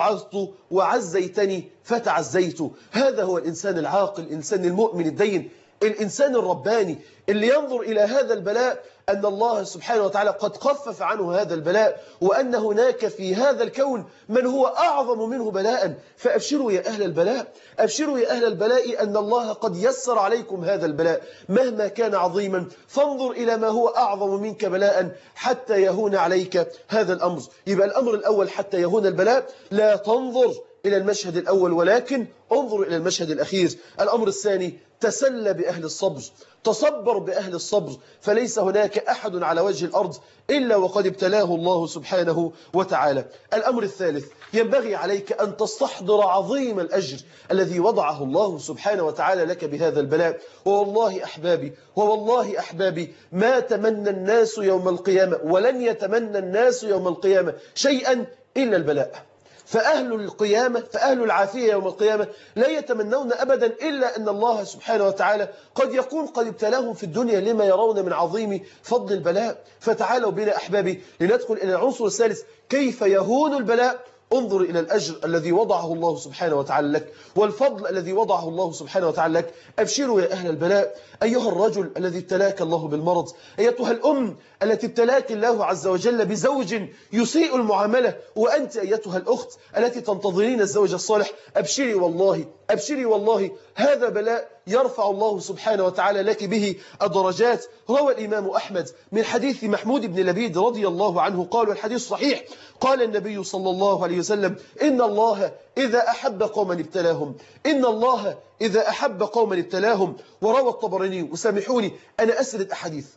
فاتعظت وعزيتني فتعزيت. هذا هو الإنسان العاقل، الإنسان المؤمن الدين الإنسان الرباني اللي ينظر إلى هذا البلاء أن الله سبحانه وتعالى قد خفف عنه هذا البلاء، وأن هناك في هذا الكون من هو أعظم منه بلاء. فأبشروا يا أهل البلاء، أبشروا يا أهل البلاء أن الله قد يسر عليكم هذا البلاء مهما كان عظيما، فانظر إلى ما هو أعظم منك بلاء حتى يهون عليك هذا الأمر. يبقى الأمر الأول حتى يهون البلاء لا تنظر إلى المشهد الأول ولكن انظر إلى المشهد الأخير. الأمر الثاني تسلى بأهل الصبر، تصبر بأهل الصبر، فليس هناك أحد على وجه الأرض إلا وقد ابتلاه الله سبحانه وتعالى. الأمر الثالث ينبغي عليك أن تستحضر عظيم الأجر الذي وضعه الله سبحانه وتعالى لك بهذا البلاء. ووالله أحبابي، ووالله أحبابي، ما تمنى الناس يوم القيامة ولن يتمنى الناس يوم القيامة شيئا إلا البلاء. فأهل القيامة، فأهل العافية يوم القيامة لا يتمنون أبدا إلا أن الله سبحانه وتعالى قد يكون قد ابتلاهم في الدنيا لما يرون من عظيم فضل البلاء. فتعالوا بنا أحبابي لندخل إلى العنصر الثالث، كيف يهون البلاء. انظر إلى الأجر الذي وضعه الله سبحانه وتعالى لك والفضل الذي وضعه الله سبحانه وتعالى لك. أبشروا يا أهل البلاء، أيها الرجل الذي ابتلاك الله بالمرض، أيتها الأم التي ابتلاك الله عز وجل بزوج يسيء المعاملة، وأنت أيتها الأخت التي تنتظرين الزوج الصالح، أبشري والله، أبشري والله، هذا بلاء يرفع الله سبحانه وتعالى لك به الدرجات. روى الإمام أحمد من حديث محمود بن لبيد رضي الله عنه قال، والحديث صحيح، قال النبي صلى الله عليه وسلم: إن الله إذا أحب قوما ابتلاهم، إن الله إذا أحب قوما ابتلاهم. وروى الطبراني، وسامحوني أنا أسرد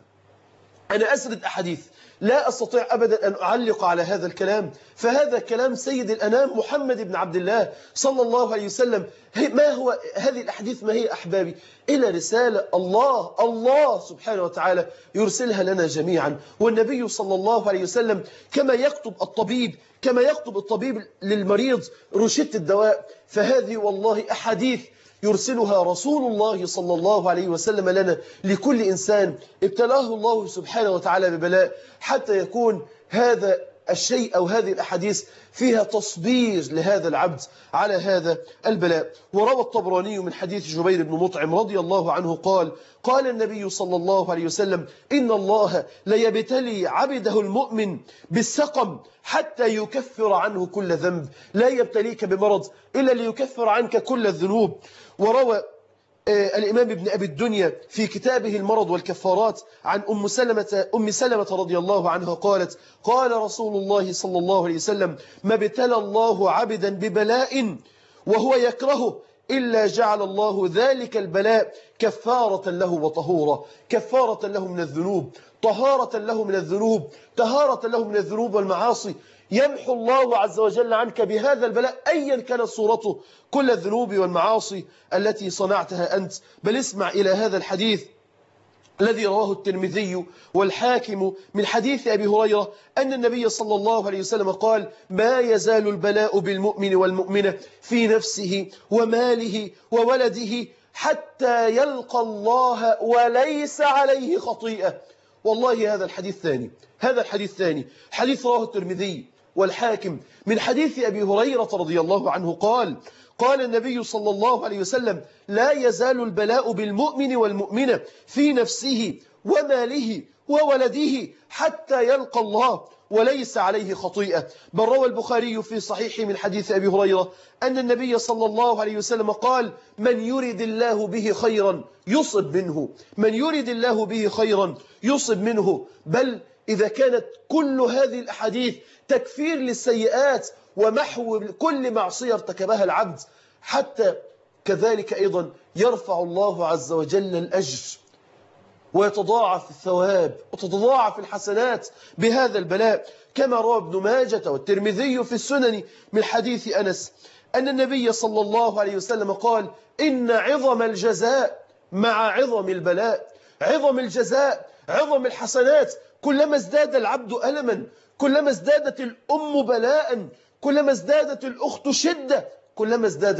أحاديث لا أستطيع أبدا أن أعلق على هذا الكلام، فهذا كلام سيد الأنام محمد بن عبد الله صلى الله عليه وسلم. ما هو هذه الأحاديث؟ ما هي أحبابي؟ إلى رسالة الله سبحانه وتعالى يرسلها لنا جميعا. والنبي صلى الله عليه وسلم كما يكتب الطبيب للمريض روشتة الدواء، فهذه والله أحاديث يرسلها رسول الله صلى الله عليه وسلم لنا لكل إنسان ابتلاه الله سبحانه وتعالى ببلاء، حتى يكون هذا الشيء أو هذه الأحاديث فيها تصبير لهذا العبد على هذا البلاء. وروى الطبراني من حديث جبير بن مطعم رضي الله عنه قال: قال النبي صلى الله عليه وسلم: إن الله ليبتلي عبده المؤمن بالسقم حتى يكفر عنه كل ذنب. لا يبتليك بمرض إلا ليكفر عنك كل الذنوب. وروى الإمام ابن أبي الدنيا في كتابه المرض والكفارات عن أم سلمة رضي الله عنها قالت: قال رسول الله صلى الله عليه وسلم: ما ابتلى الله عبدا ببلاء وهو يكرهه إلا جعل الله ذلك البلاء كفارة له وطهورا، كفارة له من الذنوب، طهارة له من الذنوب، طهارة له من الذنوب والمعاصي. يمحو الله عز وجل عنك بهذا البلاء أيا كانت صورته كل الذنوب والمعاصي التي صنعتها أنت. بل اسمع إلى هذا الحديث الذي رواه الترمذي والحاكم من حديث أبي هريرة أن النبي صلى الله عليه وسلم قال: ما يزال البلاء بالمؤمن والمؤمنة في نفسه وماله وولده حتى يلقى الله وليس عليه خطيئة. والله هذا الحديث ثاني، حديث رواه الترمذي والحاكم من حديث أبي هريرة رضي الله عنه قال النبي صلى الله عليه وسلم: لا يزال البلاء بالمؤمن والمؤمنة في نفسه وماله وولده حتى يلقى الله وليس عليه خطيئة. بل روى البخاري في صحيح من حديث أبي هريرة أن النبي صلى الله عليه وسلم قال: من يرد الله به خيرا يصب منه، من يرد الله به خيرا يصب منه. بل إذا كانت كل هذه الأحاديث تكفير للسيئات ومحو كل معصية ارتكبها العبد، حتى كذلك أيضا يرفع الله عز وجل الأجر ويتضاعف الثواب وتتضاعف الحسنات بهذا البلاء، كما روى ابن ماجة والترمذي في السنن من حديث أنس أن النبي صلى الله عليه وسلم قال: إن عظم الجزاء مع عظم البلاء. عظم الجزاء، عظم الحسنات، كلما ازداد العبد ألما، كلما ازدادت الأم بلاء، كلما ازدادت الأخت شدة، كلما ازداد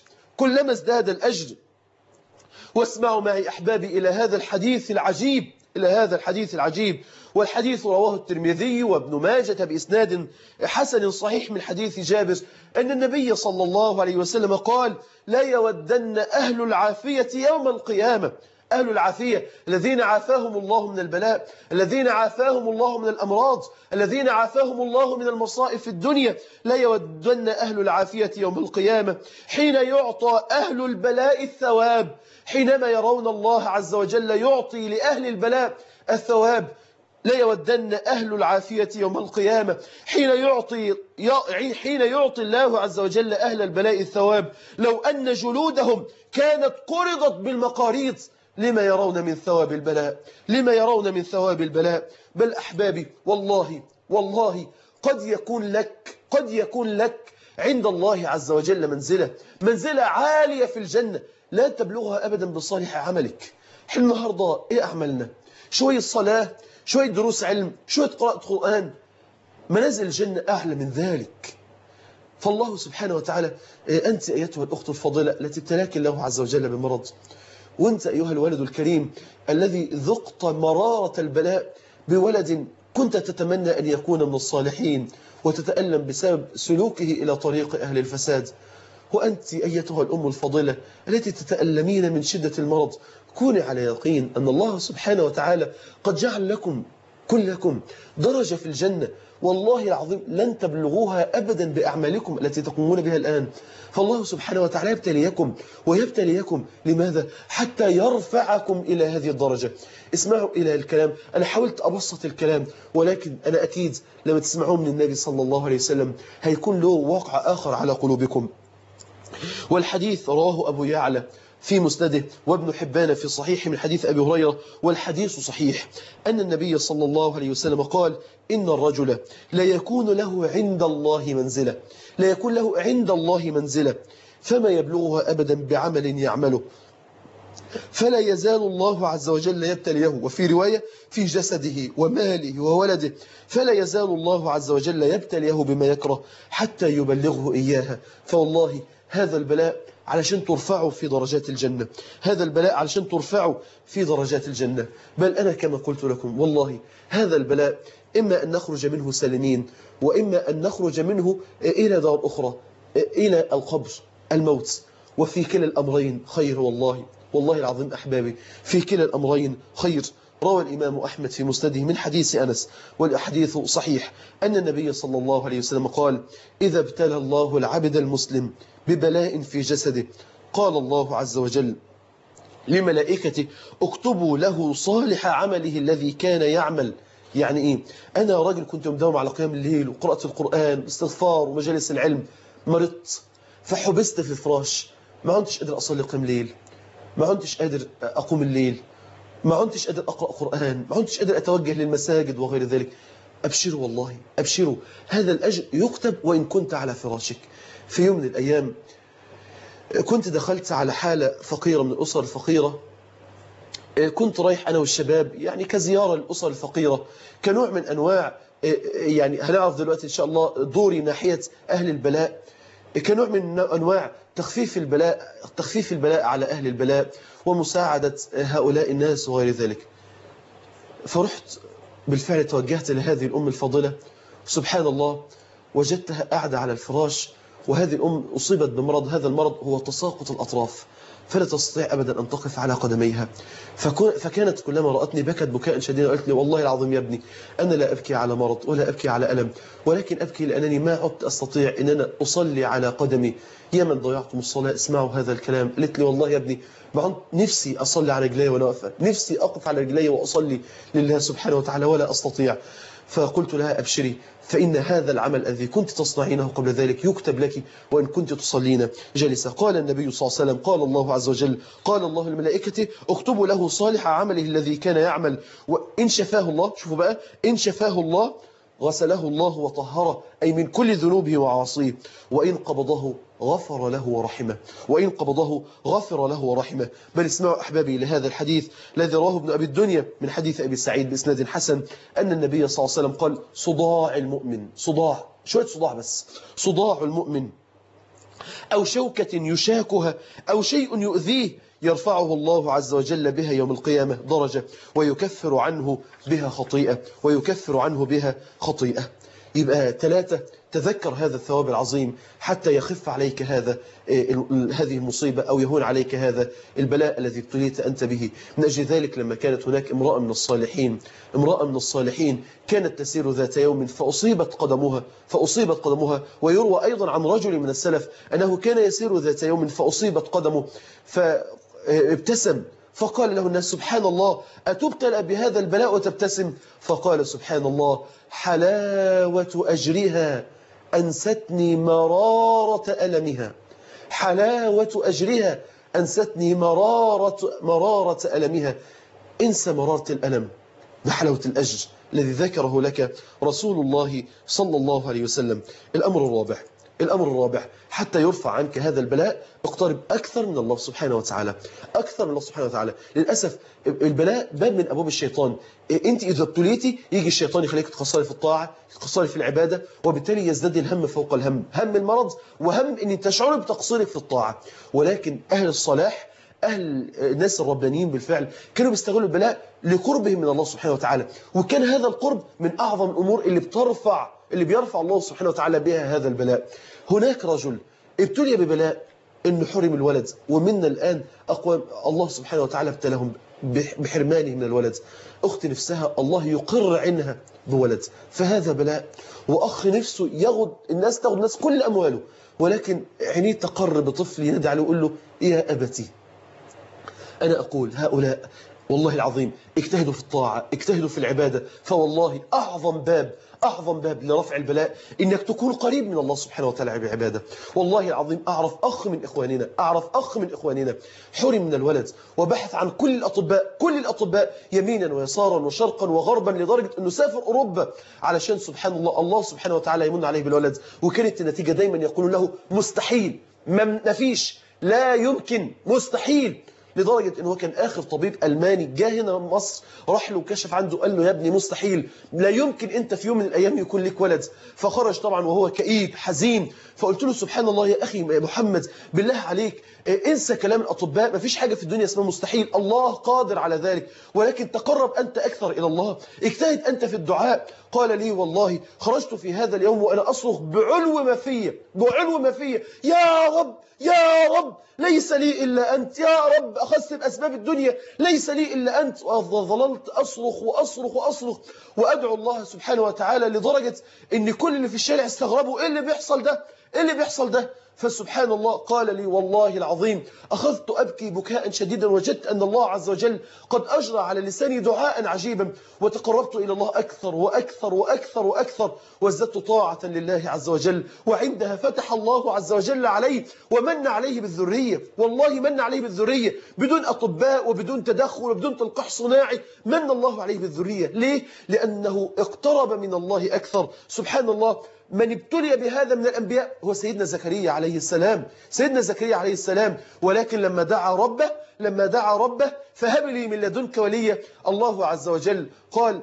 الأجر. واسمعوا معي أحبابي إلى هذا الحديث العجيب، والحديث رواه الترمذي وابن ماجة بإسناد حسن صحيح من حديث جابر أن النبي صلى الله عليه وسلم قال: لا يودن أهل العافية يوم القيامة أهل العافية، الذين عافاهم الله من البلاء، الذين عافاهم الله من الأمراض، الذين عافاهم الله من المصائب في الدنيا. لا يودن أهل العافية يوم القيامة حين يعطى أهل البلاء الثواب، حينما يرون الله عز وجل يعطي لأهل البلاء الثواب. لا يودن أهل العافية يوم القيامة حين يعطي الله عز وجل أهل البلاء الثواب، لو أن جلودهم كانت قرضت بالمقاريض لما يرون من ثواب البلاء، لما يرون من ثواب البلاء. بل أحبابي والله قد يكون لك عند الله عز وجل منزلة عالية في الجنة لا تبلغها أبدا بصالح عملك. احنا النهاردة إيه أعملنا؟ شوية صلاة، شوية دروس علم، شوية قراءة قرآن. منازل الجنة أعلى من ذلك. فالله سبحانه وتعالى، أنت أيتها الأخت الفاضلة التي ابتلاك الله عز وجل بمرض، وأنت أيها الولد الكريم الذي ذقت مرارة البلاء بولد كنت تتمنى أن يكون من الصالحين وتتألم بسبب سلوكه إلى طريق أهل الفساد، وأنت أيتها الأم الفضيلة التي تتألمين من شدة المرض، كوني على يقين أن الله سبحانه وتعالى قد جعل لكم كلكم درجة في الجنة، والله العظيم لن تبلغوها أبدا بأعمالكم التي تقومون بها الآن. فالله سبحانه وتعالى يبتليكم ويبتليكم، لماذا؟ حتى يرفعكم إلى هذه الدرجة. اسمعوا إلى الكلام، أنا حاولت أبسط الكلام، ولكن أنا أكيد لما تسمعوه من النبي صلى الله عليه وسلم هيكون له واقع آخر على قلوبكم. والحديث رواه أبو يعلى في مسنده وابن حبان في صحيح من حديث أبي هريرة، والحديث صحيح، أن النبي صلى الله عليه وسلم قال: إن الرجل لا يكون له عند الله منزلة فما يبلغها أبدا بعمل يعمله، فلا يزال الله عز وجل يبتليه، وفي رواية في جسده وماله وولده، فلا يزال الله عز وجل يبتليه بما يكره حتى يبلغه إياها. فوالله هذا البلاء علشان ترفعوا في درجات الجنة، هذا البلاء علشان ترفعوا في درجات الجنة. بل أنا كما قلت لكم والله هذا البلاء إما أن نخرج منه سالمين، وإما أن نخرج منه إلى دار أخرى، إلى القبر، الموت. وفي كلا الأمرين خير، والله العظيم أحبابي في كلا الأمرين خير. روى الإمام أحمد في مسنده من حديث أنس، والحديث صحيح، أن النبي صلى الله عليه وسلم قال: إذا ابتلى الله العبد المسلم ببلاء في جسده قال الله عز وجل لملائكته: اكتبوا له صالح عمله الذي كان يعمل. يعني إيه؟ أنا راجل كنت مداوم على قيام الليل وقراءة القرآن واستغفار ومجالس العلم، مرضت فحبست في الفراش، ما كنتش قادر أصلي قيام ليل، ما كنتش قادر أقوم الليل، ما كنتش قادر أقرأ قرآن، ما كنتش قادر أتوجه للمساجد وغير ذلك. أبشروا والله أبشروا، هذا الأجر يكتب وإن كنت على فراشك. في يوم من الأيام كنت دخلت على حالة فقيرة من الأسر الفقيرة، كنت رايح أنا والشباب يعني كزيارة للأسر الفقيرة، كنوع من أنواع يعني هنعرف دلوقتي إن شاء الله دوري ناحية أهل البلاء، كنوع من أنواع تخفيف البلاء على أهل البلاء ومساعدة هؤلاء الناس وغير ذلك. فرحت بالفعل، توجهت لهذه الأم الفاضلة، سبحان الله وجدتها قاعدة على الفراش، وهذه الأم أصيبت بمرض، هذا المرض هو تساقط الأطراف، فلا تستطيع أبدا أن تقف على قدميها. فكانت كلما رأتني بكت بكاء شديدا، قالت لي: والله العظيم يا ابني أنا لا أبكي على مرض ولا أبكي على ألم، ولكن أبكي لأنني ما عدت أستطيع أن أنا أصلي على قدمي. يا من ضيعتم الصلاة اسمعوا هذا الكلام. قالت لي: والله يا ابني ما عدت نفسي أصلي على رجلي وأنا واقفة، نفسي أقف على رجلي وأصلي لله سبحانه وتعالى ولا أستطيع. فقلت لها: أبشري، فإن هذا العمل الذي كنت تصنعينه قبل ذلك يكتب لك وإن كنت تصلين جالسة. قال النبي صلى الله عليه وسلم: قال الله عز وجل: قال الله الملائكة اكتبوا له صالح عمله الذي كان يعمل، وإن شفاه الله، شوفوا بقى، إن شفاه الله غسله الله وطهره، أي من كل ذنوبه وعاصيه، وإن قبضه غفر له ورحمه. بل اسمعوا أحبابي لهذا الحديث الذي رواه ابن أبي الدنيا من حديث أبي سعيد بإسناد حسن، أن النبي صلى الله عليه وسلم قال: صداع المؤمن، شوية صداع بس، صداع المؤمن أو شوكة يشاكها أو شيء يؤذيه يرفعه الله عز وجل بها يوم القيامة درجة ويكفر عنه بها خطيئة. يبقى 3 تذكر هذا الثواب العظيم حتى يخف عليك هذه المصيبة أو يهون عليك هذا البلاء الذي ابتليت أنت به. من أجل ذلك لما كانت هناك امرأة من الصالحين كانت تسير ذات يوم فأصيبت قدمها. ويروى أيضا عن رجل من السلف أنه كان يسير ذات يوم فأصيبت قدمه فابتسم، فقال له الناس: سبحان الله، أتبتلى بهذا البلاء وتبتسم؟ فقال: سبحان الله، حلاوة أجرها أنستني مرارة ألمها. حلاوة أجرها أنستني مرارة ألمها. انسى مرارة الألم بحلاوة الأجر الذي ذكره لك رسول الله صلى الله عليه وسلم. الأمر الرابع حتى يرفع عنك هذا البلاء اقترب أكثر من الله سبحانه وتعالى. للأسف البلاء باب من أبواب الشيطان. أنت إذا ابتليتي يجي الشيطان يخليك تقصري في الطاعة، تقصري في العبادة، وبالتالي يزداد الهم فوق الهم، هم المرض وهم أن تشعري بتقصيرك في الطاعة. ولكن أهل الصلاح، أهل الناس الربانيين بالفعل كانوا بيستغلوا البلاء لقربهم من الله سبحانه وتعالى، وكان هذا القرب من أعظم الأمور اللي بيرفع الله سبحانه وتعالى بها هذا البلاء. هناك رجل ابتلي ببلاء إنه حرم الولد، ومنا الآن أقوام الله سبحانه وتعالى ابتلاهم بحرمانه من الولد. أخت نفسها الله يقر عنها بولد، فهذا بلاء. وأخ نفسه الناس تاخد كل أمواله، ولكن عينيه تقر بطفل ينادي عليه ويقول له: يا أبتي. أنا أقول هؤلاء والله العظيم اجتهدوا في الطاعة، اجتهدوا في العبادة، فوالله أعظم باب لرفع البلاء إنك تكون قريب من الله سبحانه وتعالى بعبادة. والله العظيم أعرف أخ من إخواننا حرم من الولد، وبحث عن كل الأطباء يمينا ويسارا وشرقا وغربا، لدرجة أنه سافر أوروبا علشان سبحان الله سبحانه وتعالى يمن عليه بالولد. وكانت النتيجة دايما يقول له: مستحيل، ما فيش، لا يمكن، مستحيل. لدرجة أنه كان آخر طبيب ألماني جاء هنا مصر، راح له وكشف عنده، قال له: يا ابني مستحيل، لا يمكن أنت في يوم من الأيام يكون لك ولد. فخرج طبعا وهو كئيب حزين. فقلت له: سبحان الله يا أخي محمد، بالله عليك انسى كلام الأطباء، ما فيش حاجة في الدنيا اسمها مستحيل، الله قادر على ذلك، ولكن تقرب أنت أكثر إلى الله، اجتهد أنت في الدعاء. قال لي: والله خرجت في هذا اليوم وأنا أصرخ بعلو ما فيه: يا رب ليس لي إلا أنت، يا رب أخذت بأسباب الدنيا، ليس لي إلا أنت. وظللت أصرخ وأدعو الله سبحانه وتعالى، لدرجة أن كل اللي في الشارع استغربوا: إيه اللي بيحصل ده؟ فسبحان الله قال لي: والله العظيم أخذت أبكي بكاء شديدا، وجدت أن الله عز وجل قد أجرى على لساني دعاء عجيبا، وتقربت إلى الله أكثر، وازددت طاعة لله عز وجل. وعندها فتح الله عز وجل عليه ومن عليه بالذرية، والله من عليه بالذرية بدون أطباء وبدون تدخل وبدون تلقيح صناعي، من الله عليه بالذرية. ليه؟ لأنه اقترب من الله أكثر. سبحان الله، من ابتلي بهذا من الأنبياء هو سيدنا زكريا عليه السلام. ولكن لما دعا ربه فهب لي من لدنك وليا، الله عز وجل قال: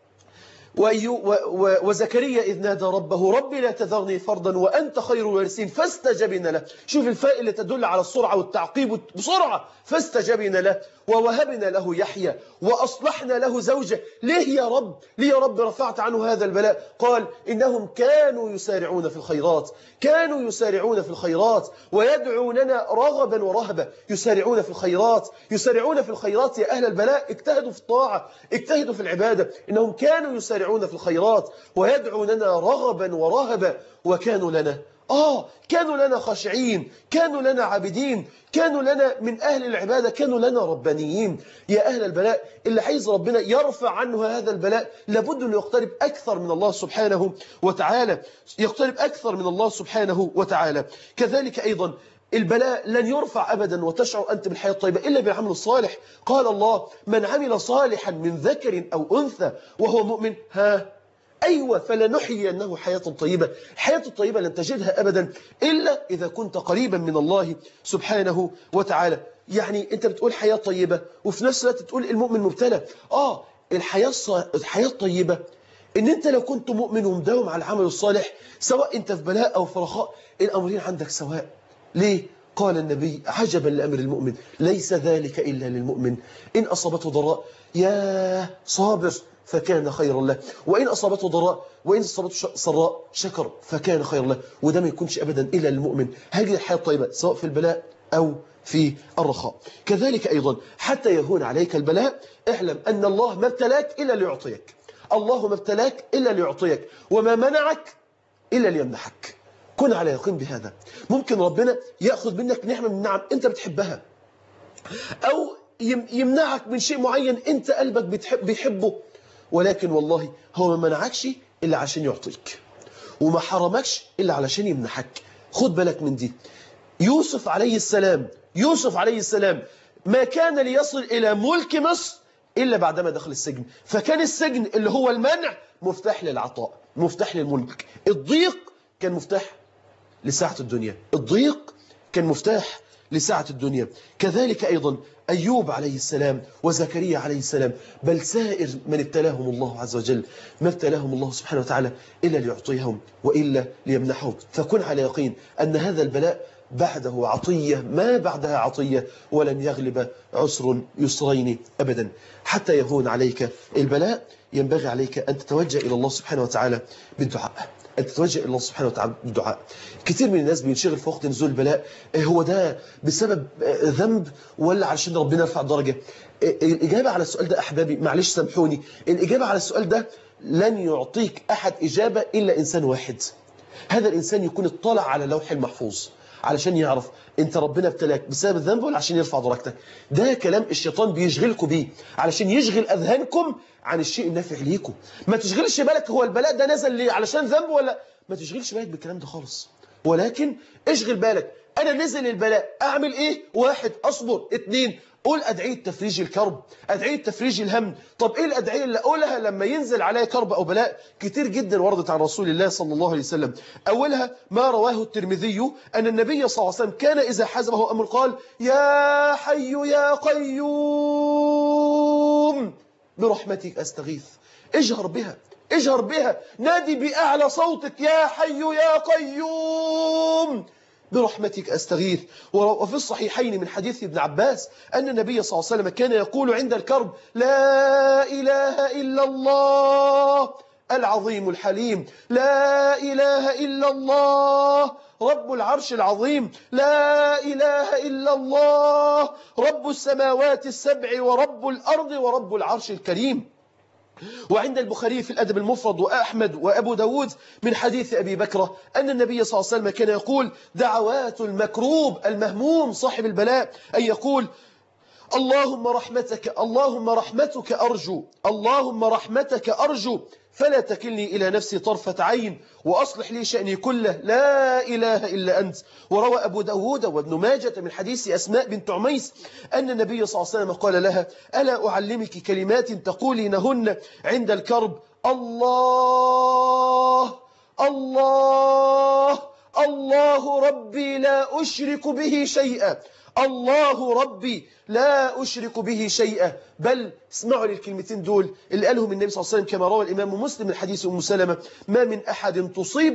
وزكريا إذ نادى ربه: ربي لا تذرني فردا وأنت خير الوارثين فاستجبنا له. شوف الفاء اللي تدل على السرعة والتعقيب بسرعة. فاستجبنا له ووهبنا له يحيى وأصلحنا له زوجه. ليه يا رب رفعت عنه هذا البلاء؟ قال: إنهم كانوا يسارعون في الخيرات ويدعوننا رغبا ورهبا. يسارعون في الخيرات يا أهل البلاء، اجتهدوا في الطاعة، اجتهدوا في العبادة. إنهم كانوا يسارعون في الخيرات ويدعوننا رغبا ورهبا، وكانوا لنا خاشعين، كانوا لنا عابدين، كانوا لنا من أهل العبادة، كانوا لنا ربانيين. يا أهل البلاء، اللي عايز ربنا يرفع عنه هذا البلاء لابد أن يقترب أكثر من الله سبحانه وتعالى. كذلك أيضا البلاء لن يرفع أبدا وتشعر أنت بالحياة الطيبة إلا بالعمل الصالح. قال الله: من عمل صالحا من ذكر أو أنثى وهو مؤمن أيوة فلنحيينه حياة طيبة. الحياة الطيبة لن تجدها أبدا إلا إذا كنت قريبا من الله سبحانه وتعالى. يعني أنت بتقول حياة طيبة وفي نفس الوقت تقول المؤمن مبتلى. الحياة الطيبة إن أنت لو كنت مؤمن ومداوم على العمل الصالح، سواء أنت في بلاء أو في رخاء، الأمرين عندك سواء. ليه؟ قال النبي عجبا لأمر المؤمن ليس ذلك إلا للمؤمن إن أصابته ضراء يا صابر فكان خيرا له، وإن أصابته ضراء وإن أصابته سراء شكر فكان خيرا له. وده ما يكونش أبدا إلا للمؤمن. هذه الحياة الطيبة سواء في البلاء أو في الرخاء. كذلك أيضا حتى يهون عليك البلاء اعلم أن الله ما ابتلاك إلا ليعطيك. الله ما ابتلاك إلا ليعطيك، وما منعك إلا ليمنحك. كن على يقين بهذا. ممكن ربنا يأخذ منك نعمة من النعم أنت بتحبها، أو يمنعك من شيء معين أنت قلبك بيحبه، ولكن والله هو ما منعكش إلا عشان يعطيك، وما حرمكش إلا علشان يمنحك. خد بالك من دي. يوسف عليه السلام ما كان ليصل إلى ملك مصر إلا بعدما دخل السجن، فكان السجن اللي هو المنع مفتاح للعطاء، مفتاح للملك. الضيق كان مفتاح لساعة الدنيا، الضيق كان مفتاح لساعة الدنيا. كذلك أيضا أيوب عليه السلام وزكريا عليه السلام، بل سائر من ابتلاهم الله عز وجل ما ابتلاهم الله سبحانه وتعالى إلا ليعطيهم وإلا ليمنحهم. فكن على يقين أن هذا البلاء بعده عطية ما بعدها عطية، ولن يغلب عسر يسرين أبدا. حتى يهون عليك البلاء ينبغي عليك أن تتوجه إلى الله سبحانه وتعالى بالدعاء، أن تتوجه إلى الله سبحانه وتعالى بالدعاء. كثير من الناس بينشغل في وقت نزول البلاء هو ده بسبب ذنب ولا علشان ربنا يرفع درجة؟ الإجابة على السؤال ده أحبابي معلش سامحوني، الإجابة على السؤال ده لن يعطيك أحد إجابة إلا إنسان واحد. هذا الإنسان يكون اطلع على لوح المحفوظ علشان يعرف انت ربنا ابتلاك بسبب الذنب ولا عشان يرفع درجتك. ده كلام الشيطان بيشغلكم بيه علشان يشغل اذهانكم عن الشيء النافع ليكم. ما تشغلش بالك هو البلاء ده نزل ليه علشان ذنب ولا، ما تشغلش بالك بالكلام ده خالص، ولكن اشغل بالك انا نزل البلاء اعمل ايه؟ 1 اصبر، 2 قول أدعية تفريج الكرب، أدعية تفريج الهم. طب إيه الأدعية اللي أقولها لما ينزل علي كرب أو بلاء؟ كتير جدا وردت عن رسول الله صلى الله عليه وسلم. أولها ما رواه الترمذي أن النبي صلى الله عليه وسلم كان إذا حزبه أمر قال يا حي يا قيوم برحمتك أستغيث. اجهر بها، اجهر بها، نادي بأعلى صوتك يا حي يا قيوم برحمتك أستغيث. وفي الصحيحين من حديث ابن عباس أن النبي صلى الله عليه وسلم كان يقول عند الكرب لا إله إلا الله العظيم الحليم، لا إله إلا الله رب العرش العظيم، لا إله إلا الله رب السماوات السبع ورب الأرض ورب العرش الكريم. وعند البخاري في الأدب المفرد وأحمد وأبو داود من حديث أبي بكرة أن النبي صلى الله عليه وسلم كان يقول دعوات المكروب المهموم صاحب البلاء أن يقول اللهم رحمتك أرجو، اللهم رحمتك أرجو فلا تكلني إلى نفسي طرفة عين وأصلح لي شأني كله لا إله إلا أنت. وروى أبو داود وابن ماجة من حديث أسماء بنت عميس أن النبي صلى الله عليه وسلم قال لها ألا أعلمك كلمات تقولينهن عند الكرب الله الله الله ربي لا أشرك به شيئا، الله ربي لا أشرك به شيئا. بل اسمعوا للكلمتين دول اللي قالهم النبي صلى الله عليه وسلم كما روى الإمام مسلم من حديث أم سلمة ما من أحد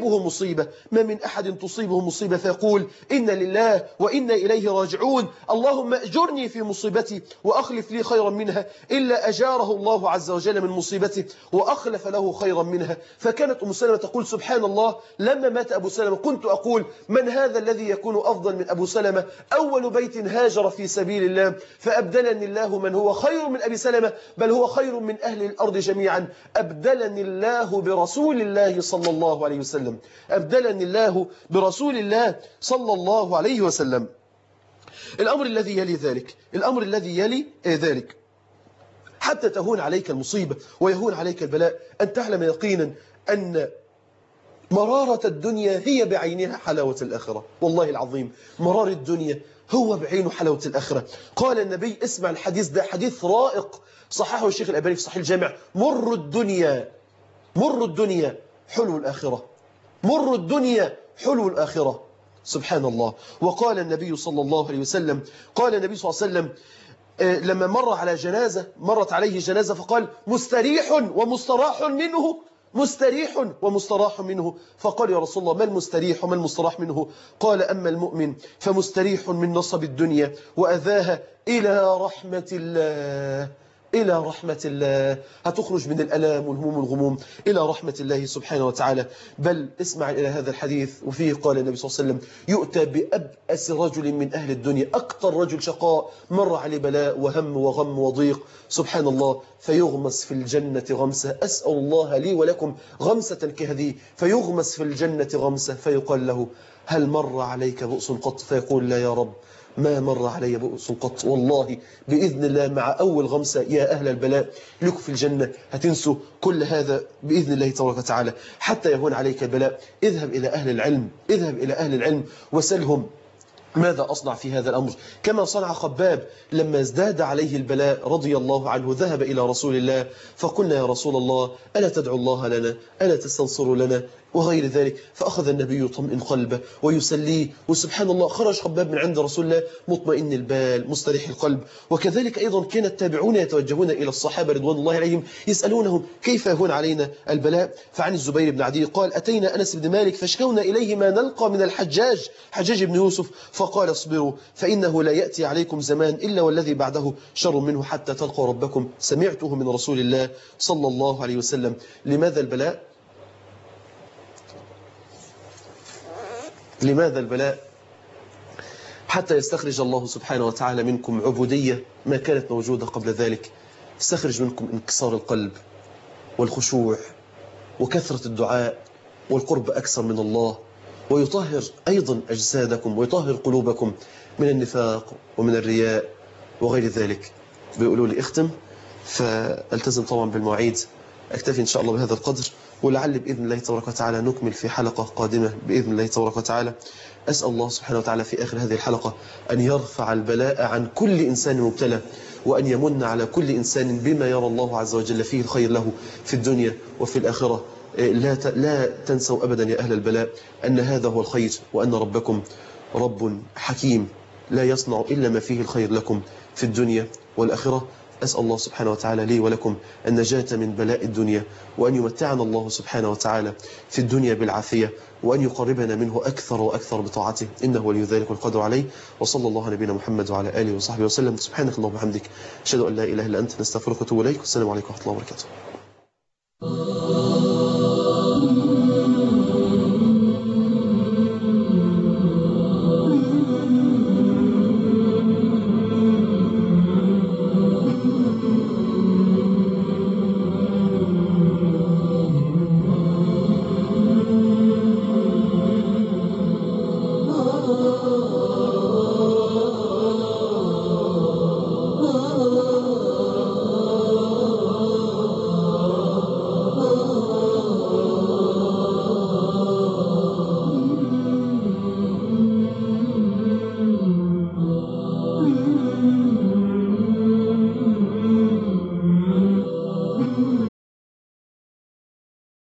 تصيبه مصيبة فيقول إن لله وإنا إليه راجعون اللهم أجرني في مصيبتي وأخلف لي خيرا منها إلا أجاره الله عز وجل من مصيبته وأخلف له خيرا منها. فكانت أم سلمة تقول سبحان الله لما مات أبو سلمة كنت أقول من هذا الذي يكون أفضل من أبو سلمة أول بيت هاجر في سبيل الله فأبدلني الله من هو خير من أبي سلمة بل هو خير من أهل الأرض جميعا أبدلني الله برسول الله صلى الله عليه وسلم، أبدلني الله برسول الله صلى الله عليه وسلم. الأمر الذي يلي ذلك حتى تهون عليك المصيبة ويهون عليك البلاء أن تعلم يقينا أن مرارة الدنيا هي بعينها حلاوة الآخرة. والله العظيم مرار الدنيا هو بعينه حلاوة الآخرة. قال النبي اسمع الحديث ده حديث رائق صححه الشيخ الألباني في صحيح الجامع مر الدنيا حلو الآخرة، مر الدنيا حلو الآخرة. سبحان الله. وقال النبي صلى الله عليه وسلم لما مرت عليه جنازة فقال مستريح ومستراح منه مستريح ومستراح منه. فقال يا رسول الله ما المستريح وما المستراح منه؟ قال أما المؤمن فمستريح من نصب الدنيا وأذاها إلى رحمة الله، إلى رحمة الله. هتخرج من الألام والهموم والغموم إلى رحمة الله سبحانه وتعالى. بل اسمع إلى هذا الحديث، وفيه قال النبي صلى الله عليه وسلم يؤتى بأبأس رجل من أهل الدنيا، أكثر رجل شقاء، مر عليه بلاء وهم وغم وضيق، سبحان الله، فيغمس في الجنة غمسة. أسأل الله لي ولكم غمسة كهذه، فيغمس في الجنة غمسة، فيقال له هل مر عليك بؤس قط؟ فيقول لا يا رب ما مر علي بؤس قط. والله بإذن الله مع أول غمسة يا أهل البلاء لكم في الجنة هتنسوا كل هذا بإذن الله تبارك وتعالى. حتى يهون عليك البلاء اذهب إلى أهل العلم، اذهب إلى أهل العلم وسلهم ماذا أصنع في هذا الأمر، كما صنع خباب لما ازداد عليه البلاء رضي الله عنه، ذهب إلى رسول الله فقلنا يا رسول الله ألا تدعو الله لنا، ألا تستنصر لنا وغير ذلك. فأخذ النبي يطمئن قلبه ويسليه، وسبحان الله خرج خباب من عند رسول الله مطمئن البال مستريح القلب. وكذلك أيضا كان التابعون يتوجهون إلى الصحابة رضوان الله عليهم يسألونهم كيف يهون علينا البلاء. فعن الزبير بن عدي قال أتينا أنس بن مالك فشكونا إليه ما نلقى من حجاج بن يوسف، فقال اصبروا فإنه لا يأتي عليكم زمان إلا والذي بعده شر منه حتى تلقوا ربكم. سمعته من رسول الله صلى الله عليه وسلم. لماذا البلاء؟ لماذا البلاء؟ حتى يستخرج الله سبحانه وتعالى منكم عبودية ما كانت موجودة قبل ذلك، يستخرج منكم انكسار القلب والخشوع وكثرة الدعاء والقرب أكثر من الله، ويطهر أيضا أجسادكم ويطهر قلوبكم من النفاق ومن الرياء وغير ذلك. بيقولوا لي اختم، فالتزم طبعا بالمواعيد. أكتفي إن شاء الله بهذا القدر، ولعل بإذن الله تبارك وتعالى نكمل في حلقة قادمة بإذن الله تبارك وتعالى. أسأل الله سبحانه وتعالى في آخر هذه الحلقة أن يرفع البلاء عن كل إنسان مبتلى، وأن يمن على كل إنسان بما يرى الله عز وجل فيه الخير له في الدنيا وفي الآخرة. لا تنسوا أبدا يا أهل البلاء أن هذا هو الخير، وأن ربكم رب حكيم لا يصنع إلا ما فيه الخير لكم في الدنيا والآخرة. أسأل الله سبحانه وتعالى لي ولكم النجاة من بلاء الدنيا، وأن يمتعنا الله سبحانه وتعالى في الدنيا بالعافية، وأن يقربنا منه أكثر وأكثر بطاعته، إنه ولي ذلك والقدر عليه. وصلى الله على نبينا محمد وعلى آله وصحبه وسلم. سبحانك اللهم وبحمدك أشهد أن لا إله إلا أنت، نستغفرك ونتوب إليك. والسلام عليكم ورحمة الله وبركاته.